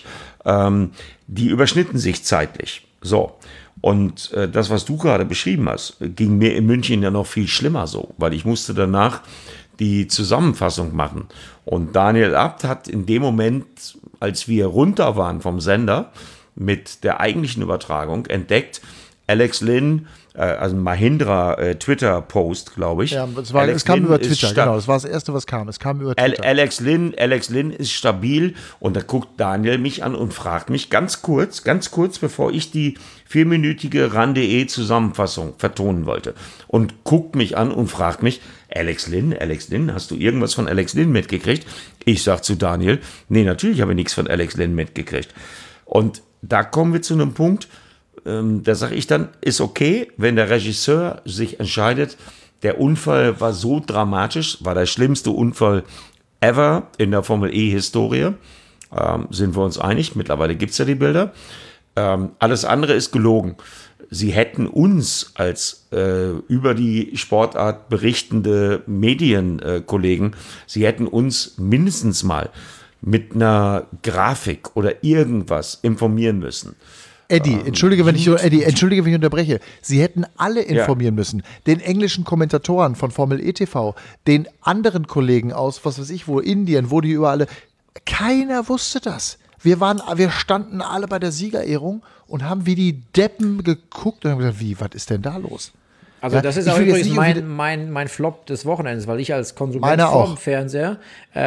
die überschnitten sich zeitlich. So. Und das, was du gerade beschrieben hast, ging mir in München ja noch viel schlimmer so, weil ich musste danach die Zusammenfassung machen. Und Daniel Abt hat in dem Moment, als wir runter waren vom Sender mit der eigentlichen Übertragung, entdeckt, Alex Lynn, also ein Mahindra Twitter-Post, glaube ich.
Ja, es kam über Twitter, genau. Das war das Erste, was kam. Es kam über Twitter.
Alex Lynn ist stabil und da guckt Daniel mich an und fragt mich ganz kurz, bevor ich die 4-minütige RAN.de Zusammenfassung vertonen wollte und guckt mich an und fragt mich, Alex Lynn, hast du irgendwas von Alex Lynn mitgekriegt? Ich sag zu Daniel, nee, natürlich habe ich nichts von Alex Lynn mitgekriegt. Und da kommen wir zu einem Punkt, da sage ich dann, ist okay, wenn der Regisseur sich entscheidet, der Unfall war so dramatisch, war der schlimmste Unfall ever in der Formel-E-Historie. Sind wir uns einig, mittlerweile gibt es ja die Bilder. Alles andere ist gelogen. Sie hätten uns als über die Sportart berichtende Medienkollegen, sie hätten uns mindestens mal mit einer Grafik oder irgendwas informieren müssen.
Eddie, entschuldige, wenn ich unterbreche. Sie hätten alle informieren müssen. Den englischen Kommentatoren von Formel E.TV, den anderen Kollegen aus, was weiß ich wo, Indien, wo die überall. Keiner wusste das. Wir standen alle bei der Siegerehrung und haben wie die Deppen geguckt und haben gesagt, was ist denn da los?
Also das ist auch übrigens mein Flop des Wochenendes, weil ich als Konsument vorm Fernseher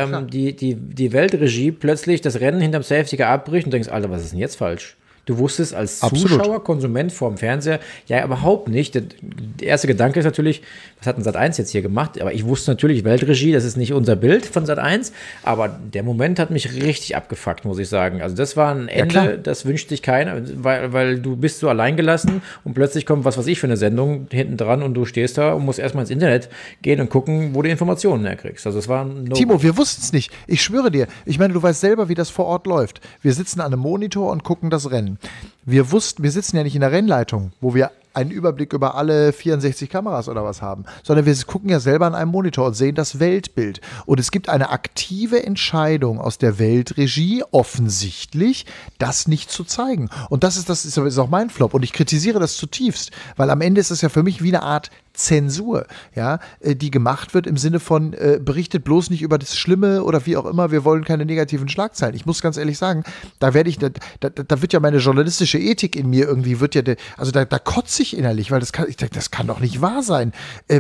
die Weltregie plötzlich das Rennen hinterm Safety Car abbricht und denkst, Alter, was ist denn jetzt falsch? Du wusstest als Zuschauer, Konsument vorm Fernseher, ja, überhaupt nicht. Der erste Gedanke ist natürlich, was hat denn Sat.1 jetzt hier gemacht? Aber ich wusste natürlich, Weltregie, das ist nicht unser Bild von Sat.1, aber der Moment hat mich richtig abgefuckt, muss ich sagen. Also das war ein Ende, das wünscht sich keiner, weil du bist so allein gelassen und plötzlich kommt was weiß ich für eine Sendung hinten dran und du stehst da und musst erstmal ins Internet gehen und gucken, wo du Informationen herkriegst. Also es war
Timo, wir wussten es nicht. Ich schwöre dir. Ich meine, du weißt selber, wie das vor Ort läuft. Wir sitzen an einem Monitor und gucken das Rennen. Wir sitzen ja nicht in der Rennleitung, wo wir einen Überblick über alle 64 Kameras oder was haben, sondern wir gucken ja selber an einem Monitor und sehen das Weltbild. Und es gibt eine aktive Entscheidung aus der Weltregie, offensichtlich, das nicht zu zeigen. Und das ist auch mein Flop. Und ich kritisiere das zutiefst, weil am Ende ist es ja für mich wie eine Art Zensur, ja, die gemacht wird im Sinne von berichtet bloß nicht über das Schlimme oder wie auch immer, wir wollen keine negativen Schlagzeilen. Ich muss ganz ehrlich sagen, da wird ja meine journalistische Ethik in mir irgendwie, da kotze ich innerlich, weil das kann doch nicht wahr sein.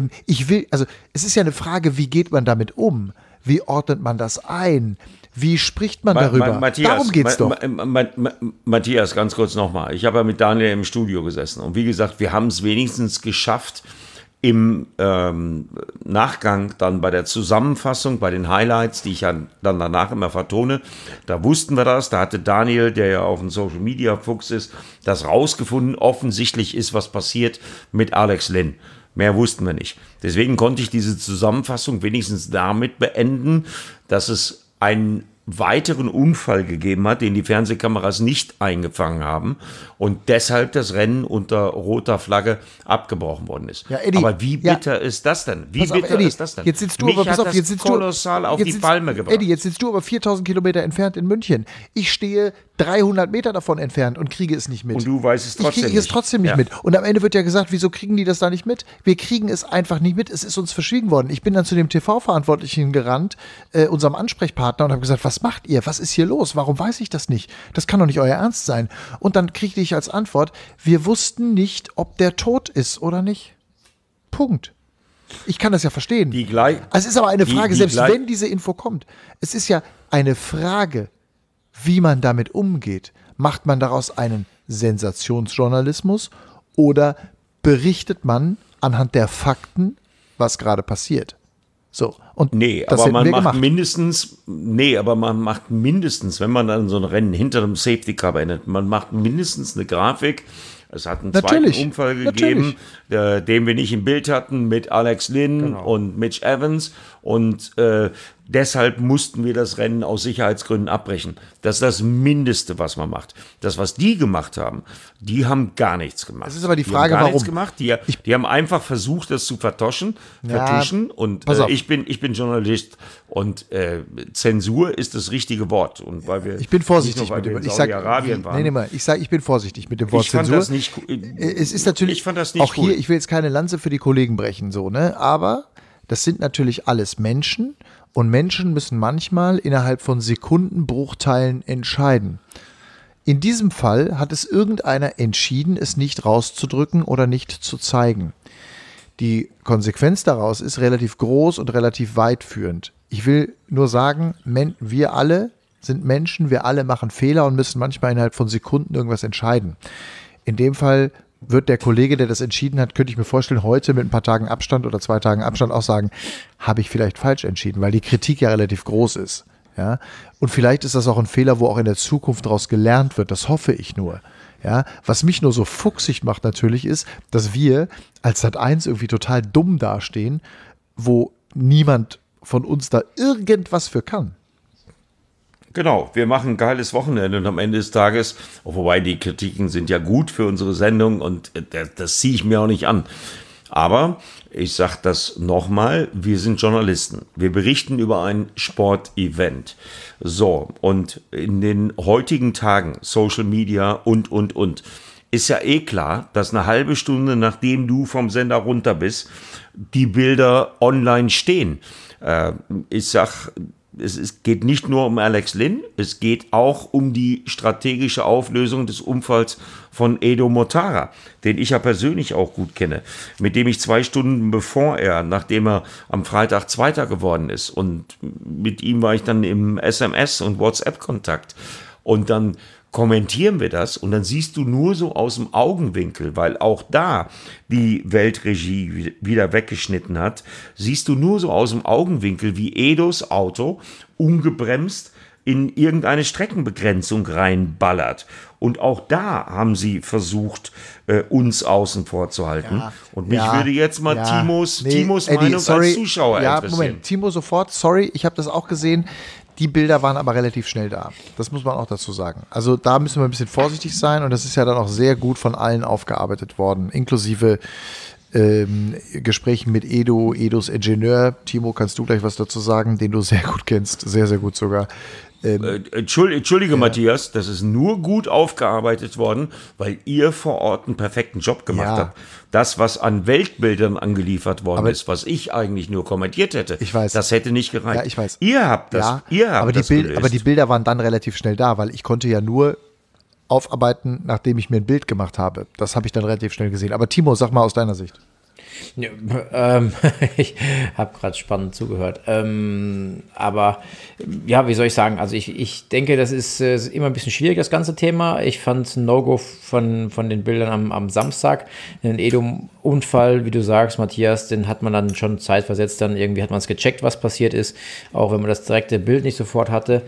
Es ist ja eine Frage, wie geht man damit um? Wie ordnet man das ein? Wie spricht man darüber?
Matthias,
darum geht's doch.
Matthias, ganz kurz nochmal. Ich habe ja mit Daniel im Studio gesessen und wie gesagt, wir haben es wenigstens geschafft, im Nachgang dann bei der Zusammenfassung, bei den Highlights, die ich ja dann danach immer vertone, da wussten wir das, da hatte Daniel, der ja auch ein Social-Media-Fuchs ist, das rausgefunden, offensichtlich ist was passiert mit Alex Lynn. Mehr wussten wir nicht. Deswegen konnte ich diese Zusammenfassung wenigstens damit beenden, dass es einen weiteren Unfall gegeben hat, den die Fernsehkameras nicht eingefangen haben und deshalb das Rennen unter roter Flagge abgebrochen worden ist.
Ja, Eddie,
aber wie bitter ist das denn? Wie
pass auf,
bitter
Eddie,
ist das denn?
Jetzt sitzt du
Mich
aber, pass
hat
auf,
das
jetzt sitzt
kolossal auf die Palme gebracht.
Eddie, jetzt sitzt du aber 4000 Kilometer entfernt in München. Ich stehe 300 Meter davon entfernt und kriege es nicht mit.
Und du weißt es trotzdem nicht.
Ich kriege es trotzdem nicht
Ja.
mit. Und am Ende wird ja gesagt, wieso kriegen die das da nicht mit? Wir kriegen es einfach nicht mit. Es ist uns verschwiegen worden. Ich bin dann zu dem TV-Verantwortlichen gerannt, unserem Ansprechpartner, und habe gesagt, was macht ihr? Was ist hier los? Warum weiß ich das nicht? Das kann doch nicht euer Ernst sein. Und dann kriegte ich als Antwort, wir wussten nicht, ob der tot ist oder nicht. Punkt. Ich kann das ja verstehen. Es ist aber eine Frage, selbst wenn diese Info kommt, es ist ja eine Frage, wie man damit umgeht. Macht man daraus einen Sensationsjournalismus oder berichtet man anhand der Fakten, was gerade passiert? So, und das
aber
hätten wir gemacht.
Aber man macht mindestens, wenn man dann so ein Rennen hinter einem Safety Car beendet, man macht mindestens eine Grafik. Es hat einen zweiten Unfall gegeben, den wir nicht im Bild hatten, mit Alex Lynn und Mitch Evans. Und deshalb mussten wir das Rennen aus Sicherheitsgründen abbrechen. Das ist das Mindeste, was man macht. Das, was die gemacht haben, die haben gar nichts gemacht.
Es ist aber die Frage,
warum.
warum.
Gemacht. Die haben einfach versucht, das zu vertuschen. Und ich bin Journalist und Zensur ist das richtige Wort. Und weil wir
ich bin vorsichtig
mit
dem.
Saudi-Arabien waren.
Ich bin vorsichtig mit dem Wort Zensur. Es ist natürlich
ich fand das nicht
auch hier, ich will jetzt keine Lanze für die Kollegen brechen, so, ne? Aber das sind natürlich alles Menschen und Menschen müssen manchmal innerhalb von Sekundenbruchteilen entscheiden. In diesem Fall hat es irgendeiner entschieden, es nicht rauszudrücken oder nicht zu zeigen. Die Konsequenz daraus ist relativ groß und relativ weitführend. Ich will nur sagen, wir alle sind Menschen, wir alle machen Fehler und müssen manchmal innerhalb von Sekunden irgendwas entscheiden. In dem Fall wird der Kollege, der das entschieden hat, könnte ich mir vorstellen, heute mit ein paar Tagen Abstand oder 2 Tagen Abstand auch sagen, habe ich vielleicht falsch entschieden, weil die Kritik ja relativ groß ist. Ja? Und vielleicht ist das auch ein Fehler, wo auch in der Zukunft daraus gelernt wird. Das hoffe ich nur. Ja? Was mich nur so fuchsig macht natürlich ist, dass wir als Sat.1 irgendwie total dumm dastehen, wo niemand von uns da irgendwas für kann.
Genau, wir machen ein geiles Wochenende und am Ende des Tages, wobei die Kritiken sind ja gut für unsere Sendung und das ziehe ich mir auch nicht an. Aber ich sage das nochmal, wir sind Journalisten. Wir berichten über ein Sportevent. So, und in den heutigen Tagen, Social Media und, ist ja klar, dass eine halbe Stunde, nachdem du vom Sender runter bist, die Bilder online stehen. Ich sag, es geht nicht nur um Alex Lynn, es geht auch um die strategische Auflösung des Unfalls von Edo Mortara, den ich ja persönlich auch gut kenne, mit dem ich 2 Stunden nachdem er am Freitag Zweiter geworden ist, und mit ihm war ich dann im SMS- und WhatsApp-Kontakt, und dann kommentieren wir das und dann siehst du nur so aus dem Augenwinkel, weil auch da die Weltregie wieder weggeschnitten hat, siehst du nur so aus dem Augenwinkel, wie Edos Auto ungebremst in irgendeine Streckenbegrenzung reinballert. Und auch da haben sie versucht, uns außen vor zu halten.
Ja,
und mich würde jetzt mal Timos Meinung als Zuschauer interessieren.
Moment, Timo sofort, sorry, ich habe das auch gesehen. Die Bilder waren aber relativ schnell da. Das muss man auch dazu sagen. Also da müssen wir ein bisschen vorsichtig sein, und das ist ja dann auch sehr gut von allen aufgearbeitet worden, inklusive Gesprächen mit Edos Ingenieur. Timo, kannst du gleich was dazu sagen, den du sehr gut kennst, sehr, sehr gut sogar.
Entschuldige, Matthias, das ist nur gut aufgearbeitet worden, weil ihr vor Ort einen perfekten Job gemacht habt. Das, was an Weltbildern angeliefert worden ist, was ich eigentlich nur kommentiert hätte,
ich weiß.
Das hätte nicht gereicht.
Ja, ich weiß.
Ihr habt das,
aber die Bilder waren dann relativ schnell da, weil ich konnte ja nur aufarbeiten, nachdem ich mir ein Bild gemacht habe. Das habe ich dann relativ schnell gesehen. Aber Timo, sag mal aus deiner Sicht.
Ja, ich habe gerade spannend zugehört. Aber ja, wie soll ich sagen? Also ich denke, das ist immer ein bisschen schwierig, das ganze Thema. Ich fand ein No-Go von den Bildern am Samstag. Den Edo-Unfall, wie du sagst, Matthias, den hat man dann schon zeitversetzt, dann irgendwie hat man es gecheckt, was passiert ist, auch wenn man das direkte Bild nicht sofort hatte.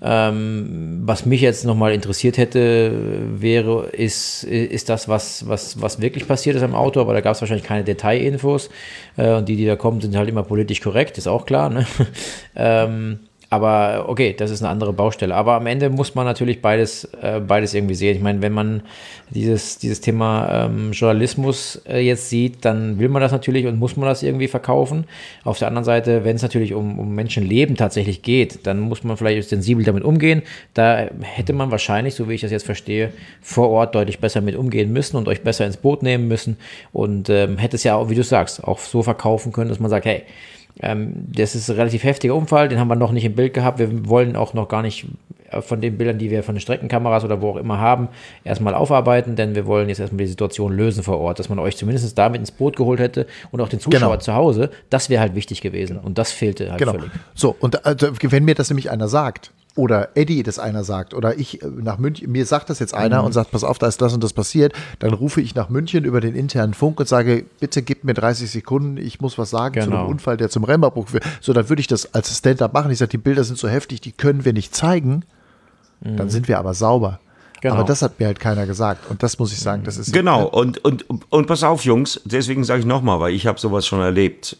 Was mich jetzt nochmal interessiert hätte, ist das, was wirklich passiert ist am Auto, aber da gab es wahrscheinlich keine Details Detailinfos. Und die da kommen, sind halt immer politisch korrekt, ist auch klar. Ne? Aber okay, das ist eine andere Baustelle. Aber am Ende muss man natürlich beides irgendwie sehen. Ich meine, wenn man dieses Thema Journalismus jetzt sieht, dann will man das natürlich und muss man das irgendwie verkaufen. Auf der anderen Seite, wenn es natürlich um Menschenleben tatsächlich geht, dann muss man vielleicht sensibel damit umgehen. Da hätte man wahrscheinlich, so wie ich das jetzt verstehe, vor Ort deutlich besser mit umgehen müssen und euch besser ins Boot nehmen müssen und hätte es ja auch, wie du sagst, auch so verkaufen können, dass man sagt, hey, das ist ein relativ heftiger Unfall, den haben wir noch nicht im Bild gehabt. Wir wollen auch noch gar nicht von den Bildern, die wir von den Streckenkameras oder wo auch immer haben, erstmal aufarbeiten, denn wir wollen jetzt erstmal die Situation lösen vor Ort, dass man euch zumindest damit ins Boot geholt hätte und auch den Zuschauer zu Hause, das wäre halt wichtig gewesen und das fehlte halt völlig.
So, und wenn mir das nämlich einer sagt, oder Eddie das einer sagt, oder ich nach München, mir sagt das jetzt einer und sagt, pass auf, da ist das und das passiert, dann rufe ich nach München über den internen Funk und sage, bitte gib mir 30 Sekunden, ich muss was sagen zu einem Unfall, der zum Rennbach führt. So, dann würde ich das als Stand-up machen. Ich sage, die Bilder sind so heftig, die können wir nicht zeigen, dann sind wir aber sauber. Genau. Aber das hat mir halt keiner gesagt. Und das muss ich sagen, das ist...
Genau, und pass auf, Jungs, deswegen sage ich nochmal, weil ich habe sowas schon erlebt.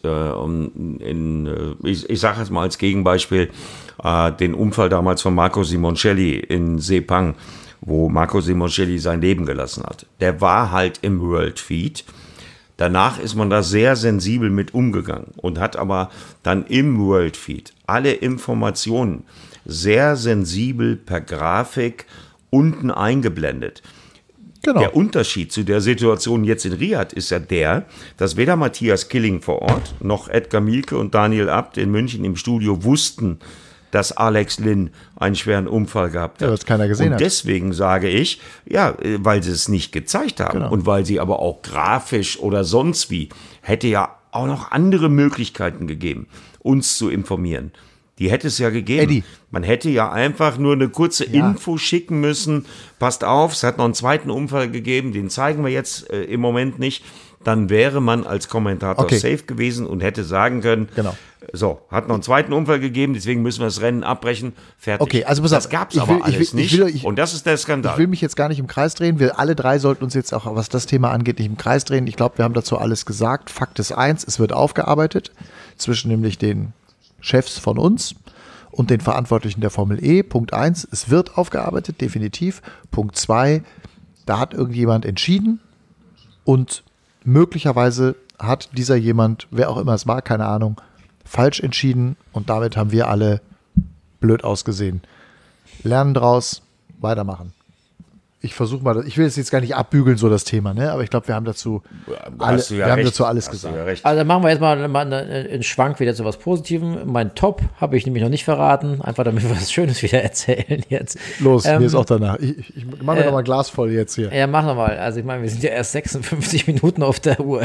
Ich sage jetzt mal als Gegenbeispiel den Unfall damals von Marco Simoncelli in Sepang, wo Marco Simoncelli sein Leben gelassen hat. Der war halt im World Feed. Danach ist man da sehr sensibel mit umgegangen und hat aber dann im World Feed alle Informationen sehr sensibel per Grafik unten eingeblendet. Genau. Der Unterschied zu der Situation jetzt in Riyadh ist ja der, dass weder Matthias Killing vor Ort noch Edgar Mielke und Daniel Abt in München im Studio wussten, dass Alex Lynn einen schweren Unfall gehabt hat.
Ja, das keiner gesehen hat.
Und deswegen sage ich, ja, weil sie es nicht gezeigt haben und weil sie aber auch grafisch oder sonst wie, hätte ja auch noch andere Möglichkeiten gegeben, uns zu informieren. Die hätte es ja gegeben.
Eddie.
Man hätte ja einfach nur eine kurze Info schicken müssen. Passt auf, es hat noch einen zweiten Unfall gegeben, den zeigen wir jetzt im Moment nicht. Dann wäre man als Kommentator safe gewesen und hätte sagen können, so, hat noch einen zweiten Unfall gegeben, deswegen müssen wir das Rennen abbrechen, fertig.
Okay, also pass auf,
das gab es aber alles nicht und das ist der Skandal.
Ich will mich jetzt gar nicht im Kreis drehen. Wir alle drei sollten uns jetzt auch, was das Thema angeht, nicht im Kreis drehen. Ich glaube, wir haben dazu alles gesagt. Fakt ist eins, es wird aufgearbeitet zwischen nämlich den Chefs von uns und den Verantwortlichen der Formel E. Punkt 1, es wird aufgearbeitet, definitiv. Punkt 2, da hat irgendjemand entschieden und möglicherweise hat dieser jemand, wer auch immer es war, keine Ahnung, falsch entschieden und damit haben wir alle blöd ausgesehen. Lernen draus, weitermachen. Ich versuche mal, ich will es jetzt gar nicht abbügeln, so das Thema, ne? Aber ich glaube, wir haben dazu alles gesagt.
Ja, also machen wir jetzt mal einen Schwank wieder zu was Positivem. Mein Top habe ich nämlich noch nicht verraten, einfach damit wir was Schönes wieder erzählen jetzt.
Los, mir ist auch danach. Ich mache mir nochmal Glas voll jetzt hier.
Ja, mach nochmal. Also ich meine, wir sind ja erst 56 Minuten auf der Uhr.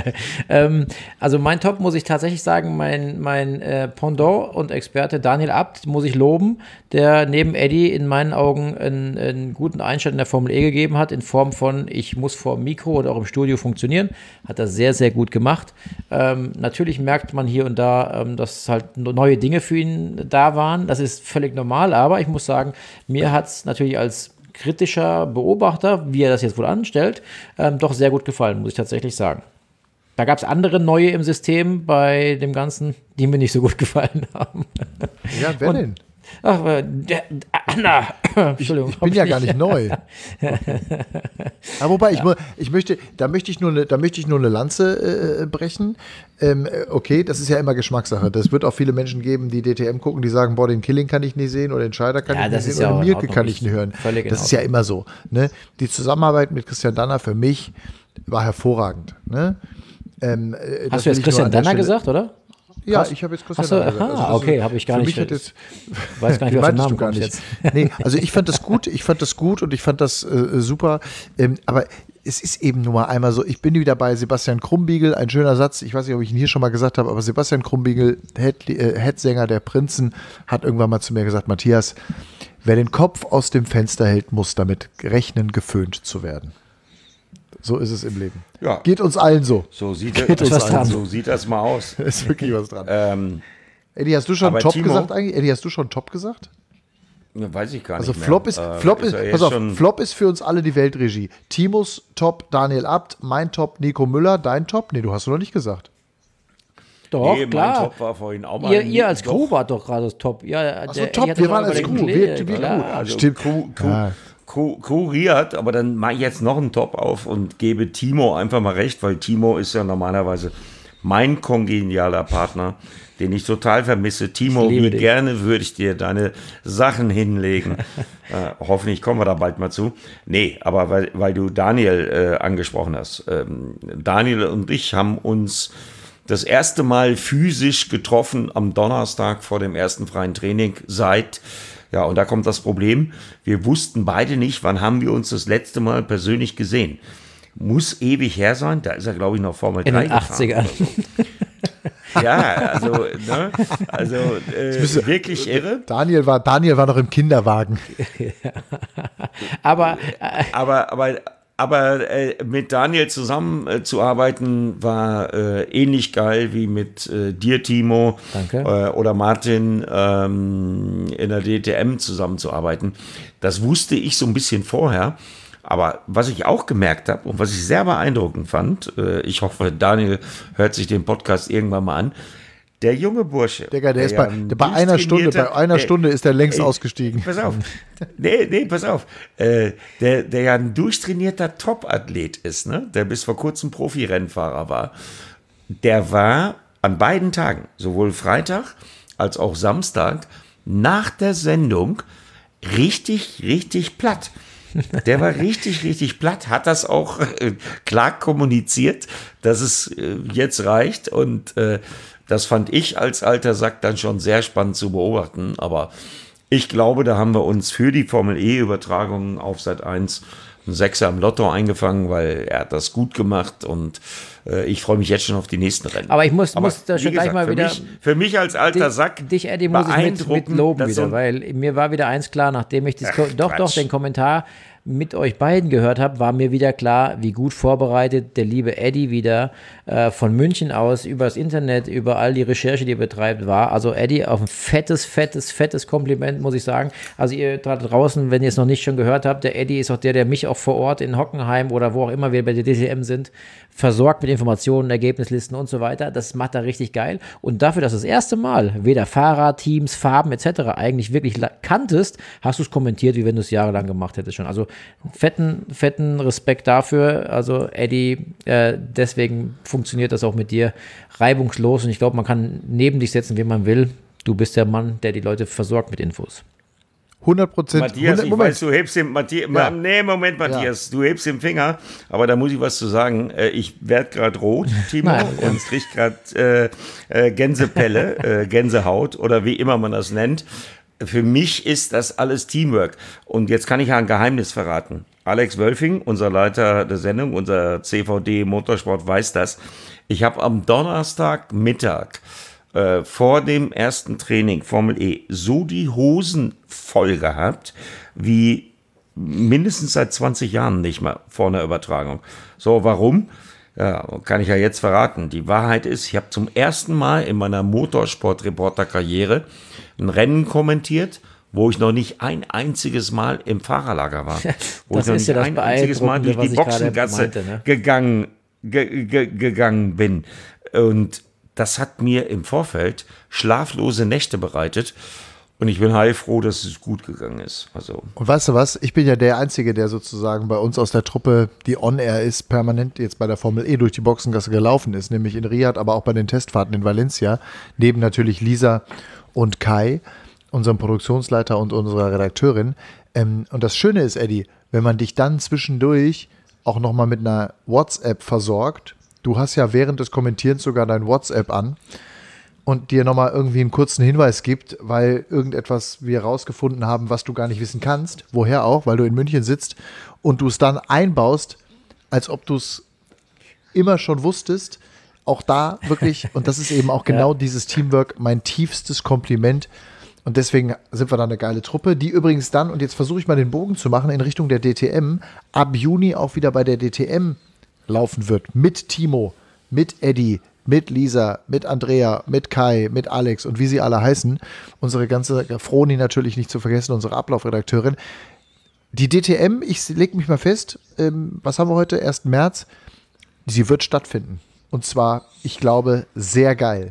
Also mein Top muss ich tatsächlich sagen, mein Pendant und Experte Daniel Abt muss ich loben, der neben Eddie in meinen Augen einen guten Einstand in der Formel E gegeben hat, in Form von, ich muss vor dem Mikro oder auch im Studio funktionieren. Hat er sehr, sehr gut gemacht. Natürlich merkt man hier und da, dass halt neue Dinge für ihn da waren. Das ist völlig normal, aber ich muss sagen, mir hat es natürlich als kritischer Beobachter, wie er das jetzt wohl anstellt, doch sehr gut gefallen, muss ich tatsächlich sagen. Da gab es andere neue im System bei dem Ganzen, die mir nicht so gut gefallen haben.
Ja, wer denn?
Ach, Anna. Entschuldigung.
Ich bin ja gar nicht neu. Aber wobei, da möchte ich nur eine Lanze brechen. Okay, das ist ja immer Geschmackssache. Das wird auch viele Menschen geben, die DTM gucken, die sagen, boah, den Killing kann ich nicht sehen oder den Scheider kann ich nicht sehen oder den Mielke kann ich nicht hören. Das ist ja immer so. Ne? Die Zusammenarbeit mit Christian Danner für mich war hervorragend. Ne?
Hast du jetzt Christian Danner gesagt, oder?
Ja, ich habe jetzt Christian Danner gesagt.
Also okay, habe ich gar nicht.
Weiß gar nicht, was der Name kommt jetzt. Nee, also ich fand das gut und ich fand das super. Aber es ist eben nur mal einmal so, ich bin wieder bei Sebastian Krumbiegel, ein schöner Satz, ich weiß nicht, ob ich ihn hier schon mal gesagt habe, aber Sebastian Krumbiegel, Headsänger der Prinzen, hat irgendwann mal zu mir gesagt, Matthias, wer den Kopf aus dem Fenster hält, muss damit rechnen, geföhnt zu werden. So ist es im Leben. Ja. Geht uns allen so.
So sieht das mal aus.
Ist wirklich was dran. Eddie, hast du schon Top gesagt eigentlich? Eddie, hast du schon Top gesagt?
Weiß ich gar nicht
Also
mehr.
Flop ist für uns alle die Weltregie. Timos Top, Daniel Abt, mein Top, Nico Müller, dein Top? Nee, du hast noch nicht gesagt.
Doch,
Nee,
klar.
mein Top war vorhin auch mal.
Ihr als Crew wart doch gerade das Top. Ja,
Achso, Top, wir waren als Crew.
Also
Stimmt.
Crew Riad, aber dann mache ich jetzt noch einen Top auf und gebe Timo einfach mal recht, weil Timo ist ja normalerweise mein kongenialer Partner, den ich total vermisse. Timo, wie gerne würde ich dir deine Sachen hinlegen. Hoffentlich kommen wir da bald mal zu. Nee, aber weil du Daniel angesprochen hast. Daniel und ich haben uns das erste Mal physisch getroffen am Donnerstag vor dem ersten freien Training und da kommt das Problem, wir wussten beide nicht, wann haben wir uns das letzte Mal persönlich gesehen. Muss ewig her sein, da ist er, glaube ich, noch Formel 3
in den 80ern.
Ja, wirklich irre.
Daniel war noch im Kinderwagen.
Aber
mit Daniel zusammenzuarbeiten war ähnlich geil wie mit dir, Timo.
Danke.
Oder Martin in der DTM zusammenzuarbeiten. Das wusste ich so ein bisschen vorher. Aber was ich auch gemerkt habe und was ich sehr beeindruckend fand, ich hoffe, Daniel hört sich den Podcast irgendwann mal an, der junge Bursche.
Digga, der ist bei einer Stunde ist der längst ausgestiegen.
Pass auf. Nee, pass auf. Der ja ein durchtrainierter Top-Athlet ist, ne? Der bis vor kurzem Profi-Rennfahrer war. Der war an beiden Tagen, sowohl Freitag als auch Samstag, nach der Sendung richtig, richtig platt. Der war richtig, richtig platt, hat das auch klar kommuniziert, dass es jetzt reicht und das fand ich als alter Sack dann schon sehr spannend zu beobachten, aber ich glaube, da haben wir uns für die Formel E-Übertragungen auf Sat.1 einen Sechser im Lotto eingefangen, weil er hat das gut gemacht und ich freue mich jetzt schon auf die nächsten Rennen.
Aber ich muss da schon gleich mal wieder...
Für mich als alter Sack
Dich, Eddie, muss ich mit loben wieder, weil mir war wieder eins klar, nachdem ich den Kommentar mit euch beiden gehört habe, war mir wieder klar, wie gut vorbereitet der liebe Eddie wieder von München aus über das Internet, über all die Recherche, die er betreibt, war. Also Eddie, auf ein fettes Kompliment, muss ich sagen. Also ihr da draußen, wenn ihr es noch nicht schon gehört habt, der Eddie ist auch der mich auch vor Ort in Hockenheim oder wo auch immer wir bei der DTM sind, versorgt mit Informationen, Ergebnislisten und so weiter. Das macht er richtig geil. Und dafür, dass du das erste Mal weder Fahrer, Teams, Farben etc. eigentlich wirklich kanntest, hast du es kommentiert, wie wenn du es jahrelang gemacht hättest schon. Also fetten Respekt dafür. Also Eddie, deswegen funktioniert das auch mit dir reibungslos. Und ich glaube, man kann neben dich setzen, wie man will. Du bist der Mann, der die Leute versorgt mit Infos.
100%.
Matthias, ich weiß, du hebst den Matthias, du hebst den Finger, aber da muss ich was zu sagen. Ich werde gerade rot, Timo, und krieg gerade Gänsepelle, Gänsehaut oder wie immer man das nennt. Für mich ist das alles Teamwork. Und jetzt kann ich ja ein Geheimnis verraten. Alex Wölfing, unser Leiter der Sendung, unser CVD Motorsport, weiß das. Ich habe am Donnerstagmittag vor dem ersten Training Formel E so die Hosen voll gehabt, wie mindestens seit 20 Jahren nicht mehr vor einer Übertragung. So, warum? Ja, kann ich ja jetzt verraten. Die Wahrheit ist, ich habe zum ersten Mal in meiner Motorsport-Reporter-Karriere ein Rennen kommentiert, wo ich noch nicht ein einziges Mal im Fahrerlager war. Wo ich noch nicht ein einziges Mal durch die Boxengasse gegangen bin. Und das hat mir im Vorfeld schlaflose Nächte bereitet. Und ich bin heilfroh, dass es gut gegangen ist. Also.
Und weißt du was? Ich bin ja der Einzige, der sozusagen bei uns aus der Truppe, die on-air ist, permanent jetzt bei der Formel E durch die Boxengasse gelaufen ist. Nämlich in Riyadh, aber auch bei den Testfahrten in Valencia. Neben natürlich Lisa und Kai, unserem Produktionsleiter und unserer Redakteurin. Und das Schöne ist, Eddie, wenn man dich dann zwischendurch auch nochmal mit einer WhatsApp versorgt. Du hast ja während des Kommentierens sogar dein WhatsApp an und dir nochmal irgendwie einen kurzen Hinweis gibt, weil irgendetwas wir rausgefunden haben, was du gar nicht wissen kannst. Woher auch? Weil du in München sitzt und du es dann einbaust, als ob du es immer schon wusstest. Auch da wirklich, und das ist eben auch genau dieses Teamwork, mein tiefstes Kompliment. Und deswegen sind wir da eine geile Truppe, die übrigens dann, und jetzt versuche ich mal den Bogen zu machen, in Richtung der DTM, ab Juni auch wieder bei der DTM laufen wird. Mit Timo, mit Eddie, mit Lisa, mit Andrea, mit Kai, mit Alex und wie sie alle heißen, unsere ganze Froni natürlich nicht zu vergessen, unsere Ablaufredakteurin. Die DTM, ich lege mich mal fest, was haben wir heute? 1. März, sie wird stattfinden. Und zwar, ich glaube, sehr geil.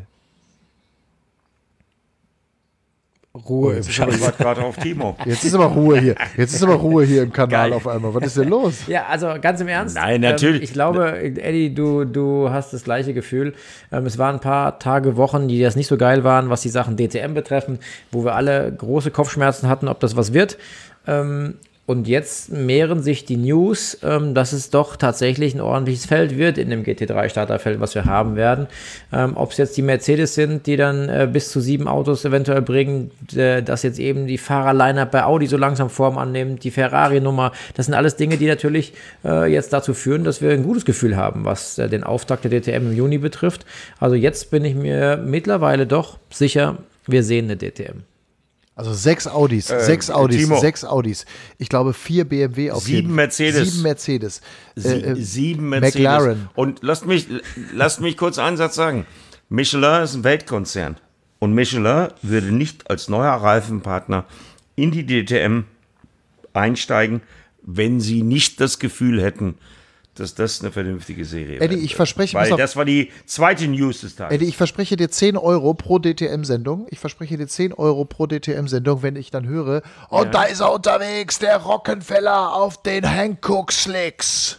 Ruhe im Schatten.
Ich war gerade auf Timo.
Jetzt ist aber Ruhe hier. Jetzt ist aber Ruhe hier im Kanal
Geil.
auf einmal. Was ist denn los?
Ja, also ganz im Ernst.
Nein, natürlich.
Ich glaube, Eddie, du hast das gleiche Gefühl. Es waren ein paar Tage, Wochen, die das nicht so geil waren, was die Sachen DTM betreffen, wo wir alle große Kopfschmerzen hatten, ob das was wird. Und jetzt mehren sich die News, dass es doch tatsächlich ein ordentliches Feld wird in dem GT3-Starterfeld, was wir haben werden. Ob es jetzt die Mercedes sind, die dann bis zu 7 Autos eventuell bringen, dass jetzt eben die Fahrer-Line-Up bei Audi so langsam Form annimmt, die Ferrari-Nummer, das sind alles Dinge, die natürlich jetzt dazu führen, dass wir ein gutes Gefühl haben, was den Auftakt der DTM im Juni betrifft. Also jetzt bin ich mir mittlerweile doch sicher, wir sehen eine DTM.
Also 6 Audis,
Timo.
6 Audis. Ich glaube 4 BMW auf
7 Mercedes.
7 Mercedes.
7 Mercedes.
McLaren.
Und lasst mich kurz einen Satz sagen. Michelin ist ein Weltkonzern. Und Michelin würde nicht als neuer Reifenpartner in die DTM einsteigen, wenn sie nicht das Gefühl hätten, dass das eine vernünftige Serie
Eddie,
wird.
ich verspreche,
Weil das war die zweite News des Tages.
Eddie, ich verspreche dir 10 Euro pro DTM-Sendung. Ich verspreche dir 10 Euro pro DTM-Sendung, wenn ich dann höre, und da ist er unterwegs, der Rockenfeller auf den Hankook Slicks.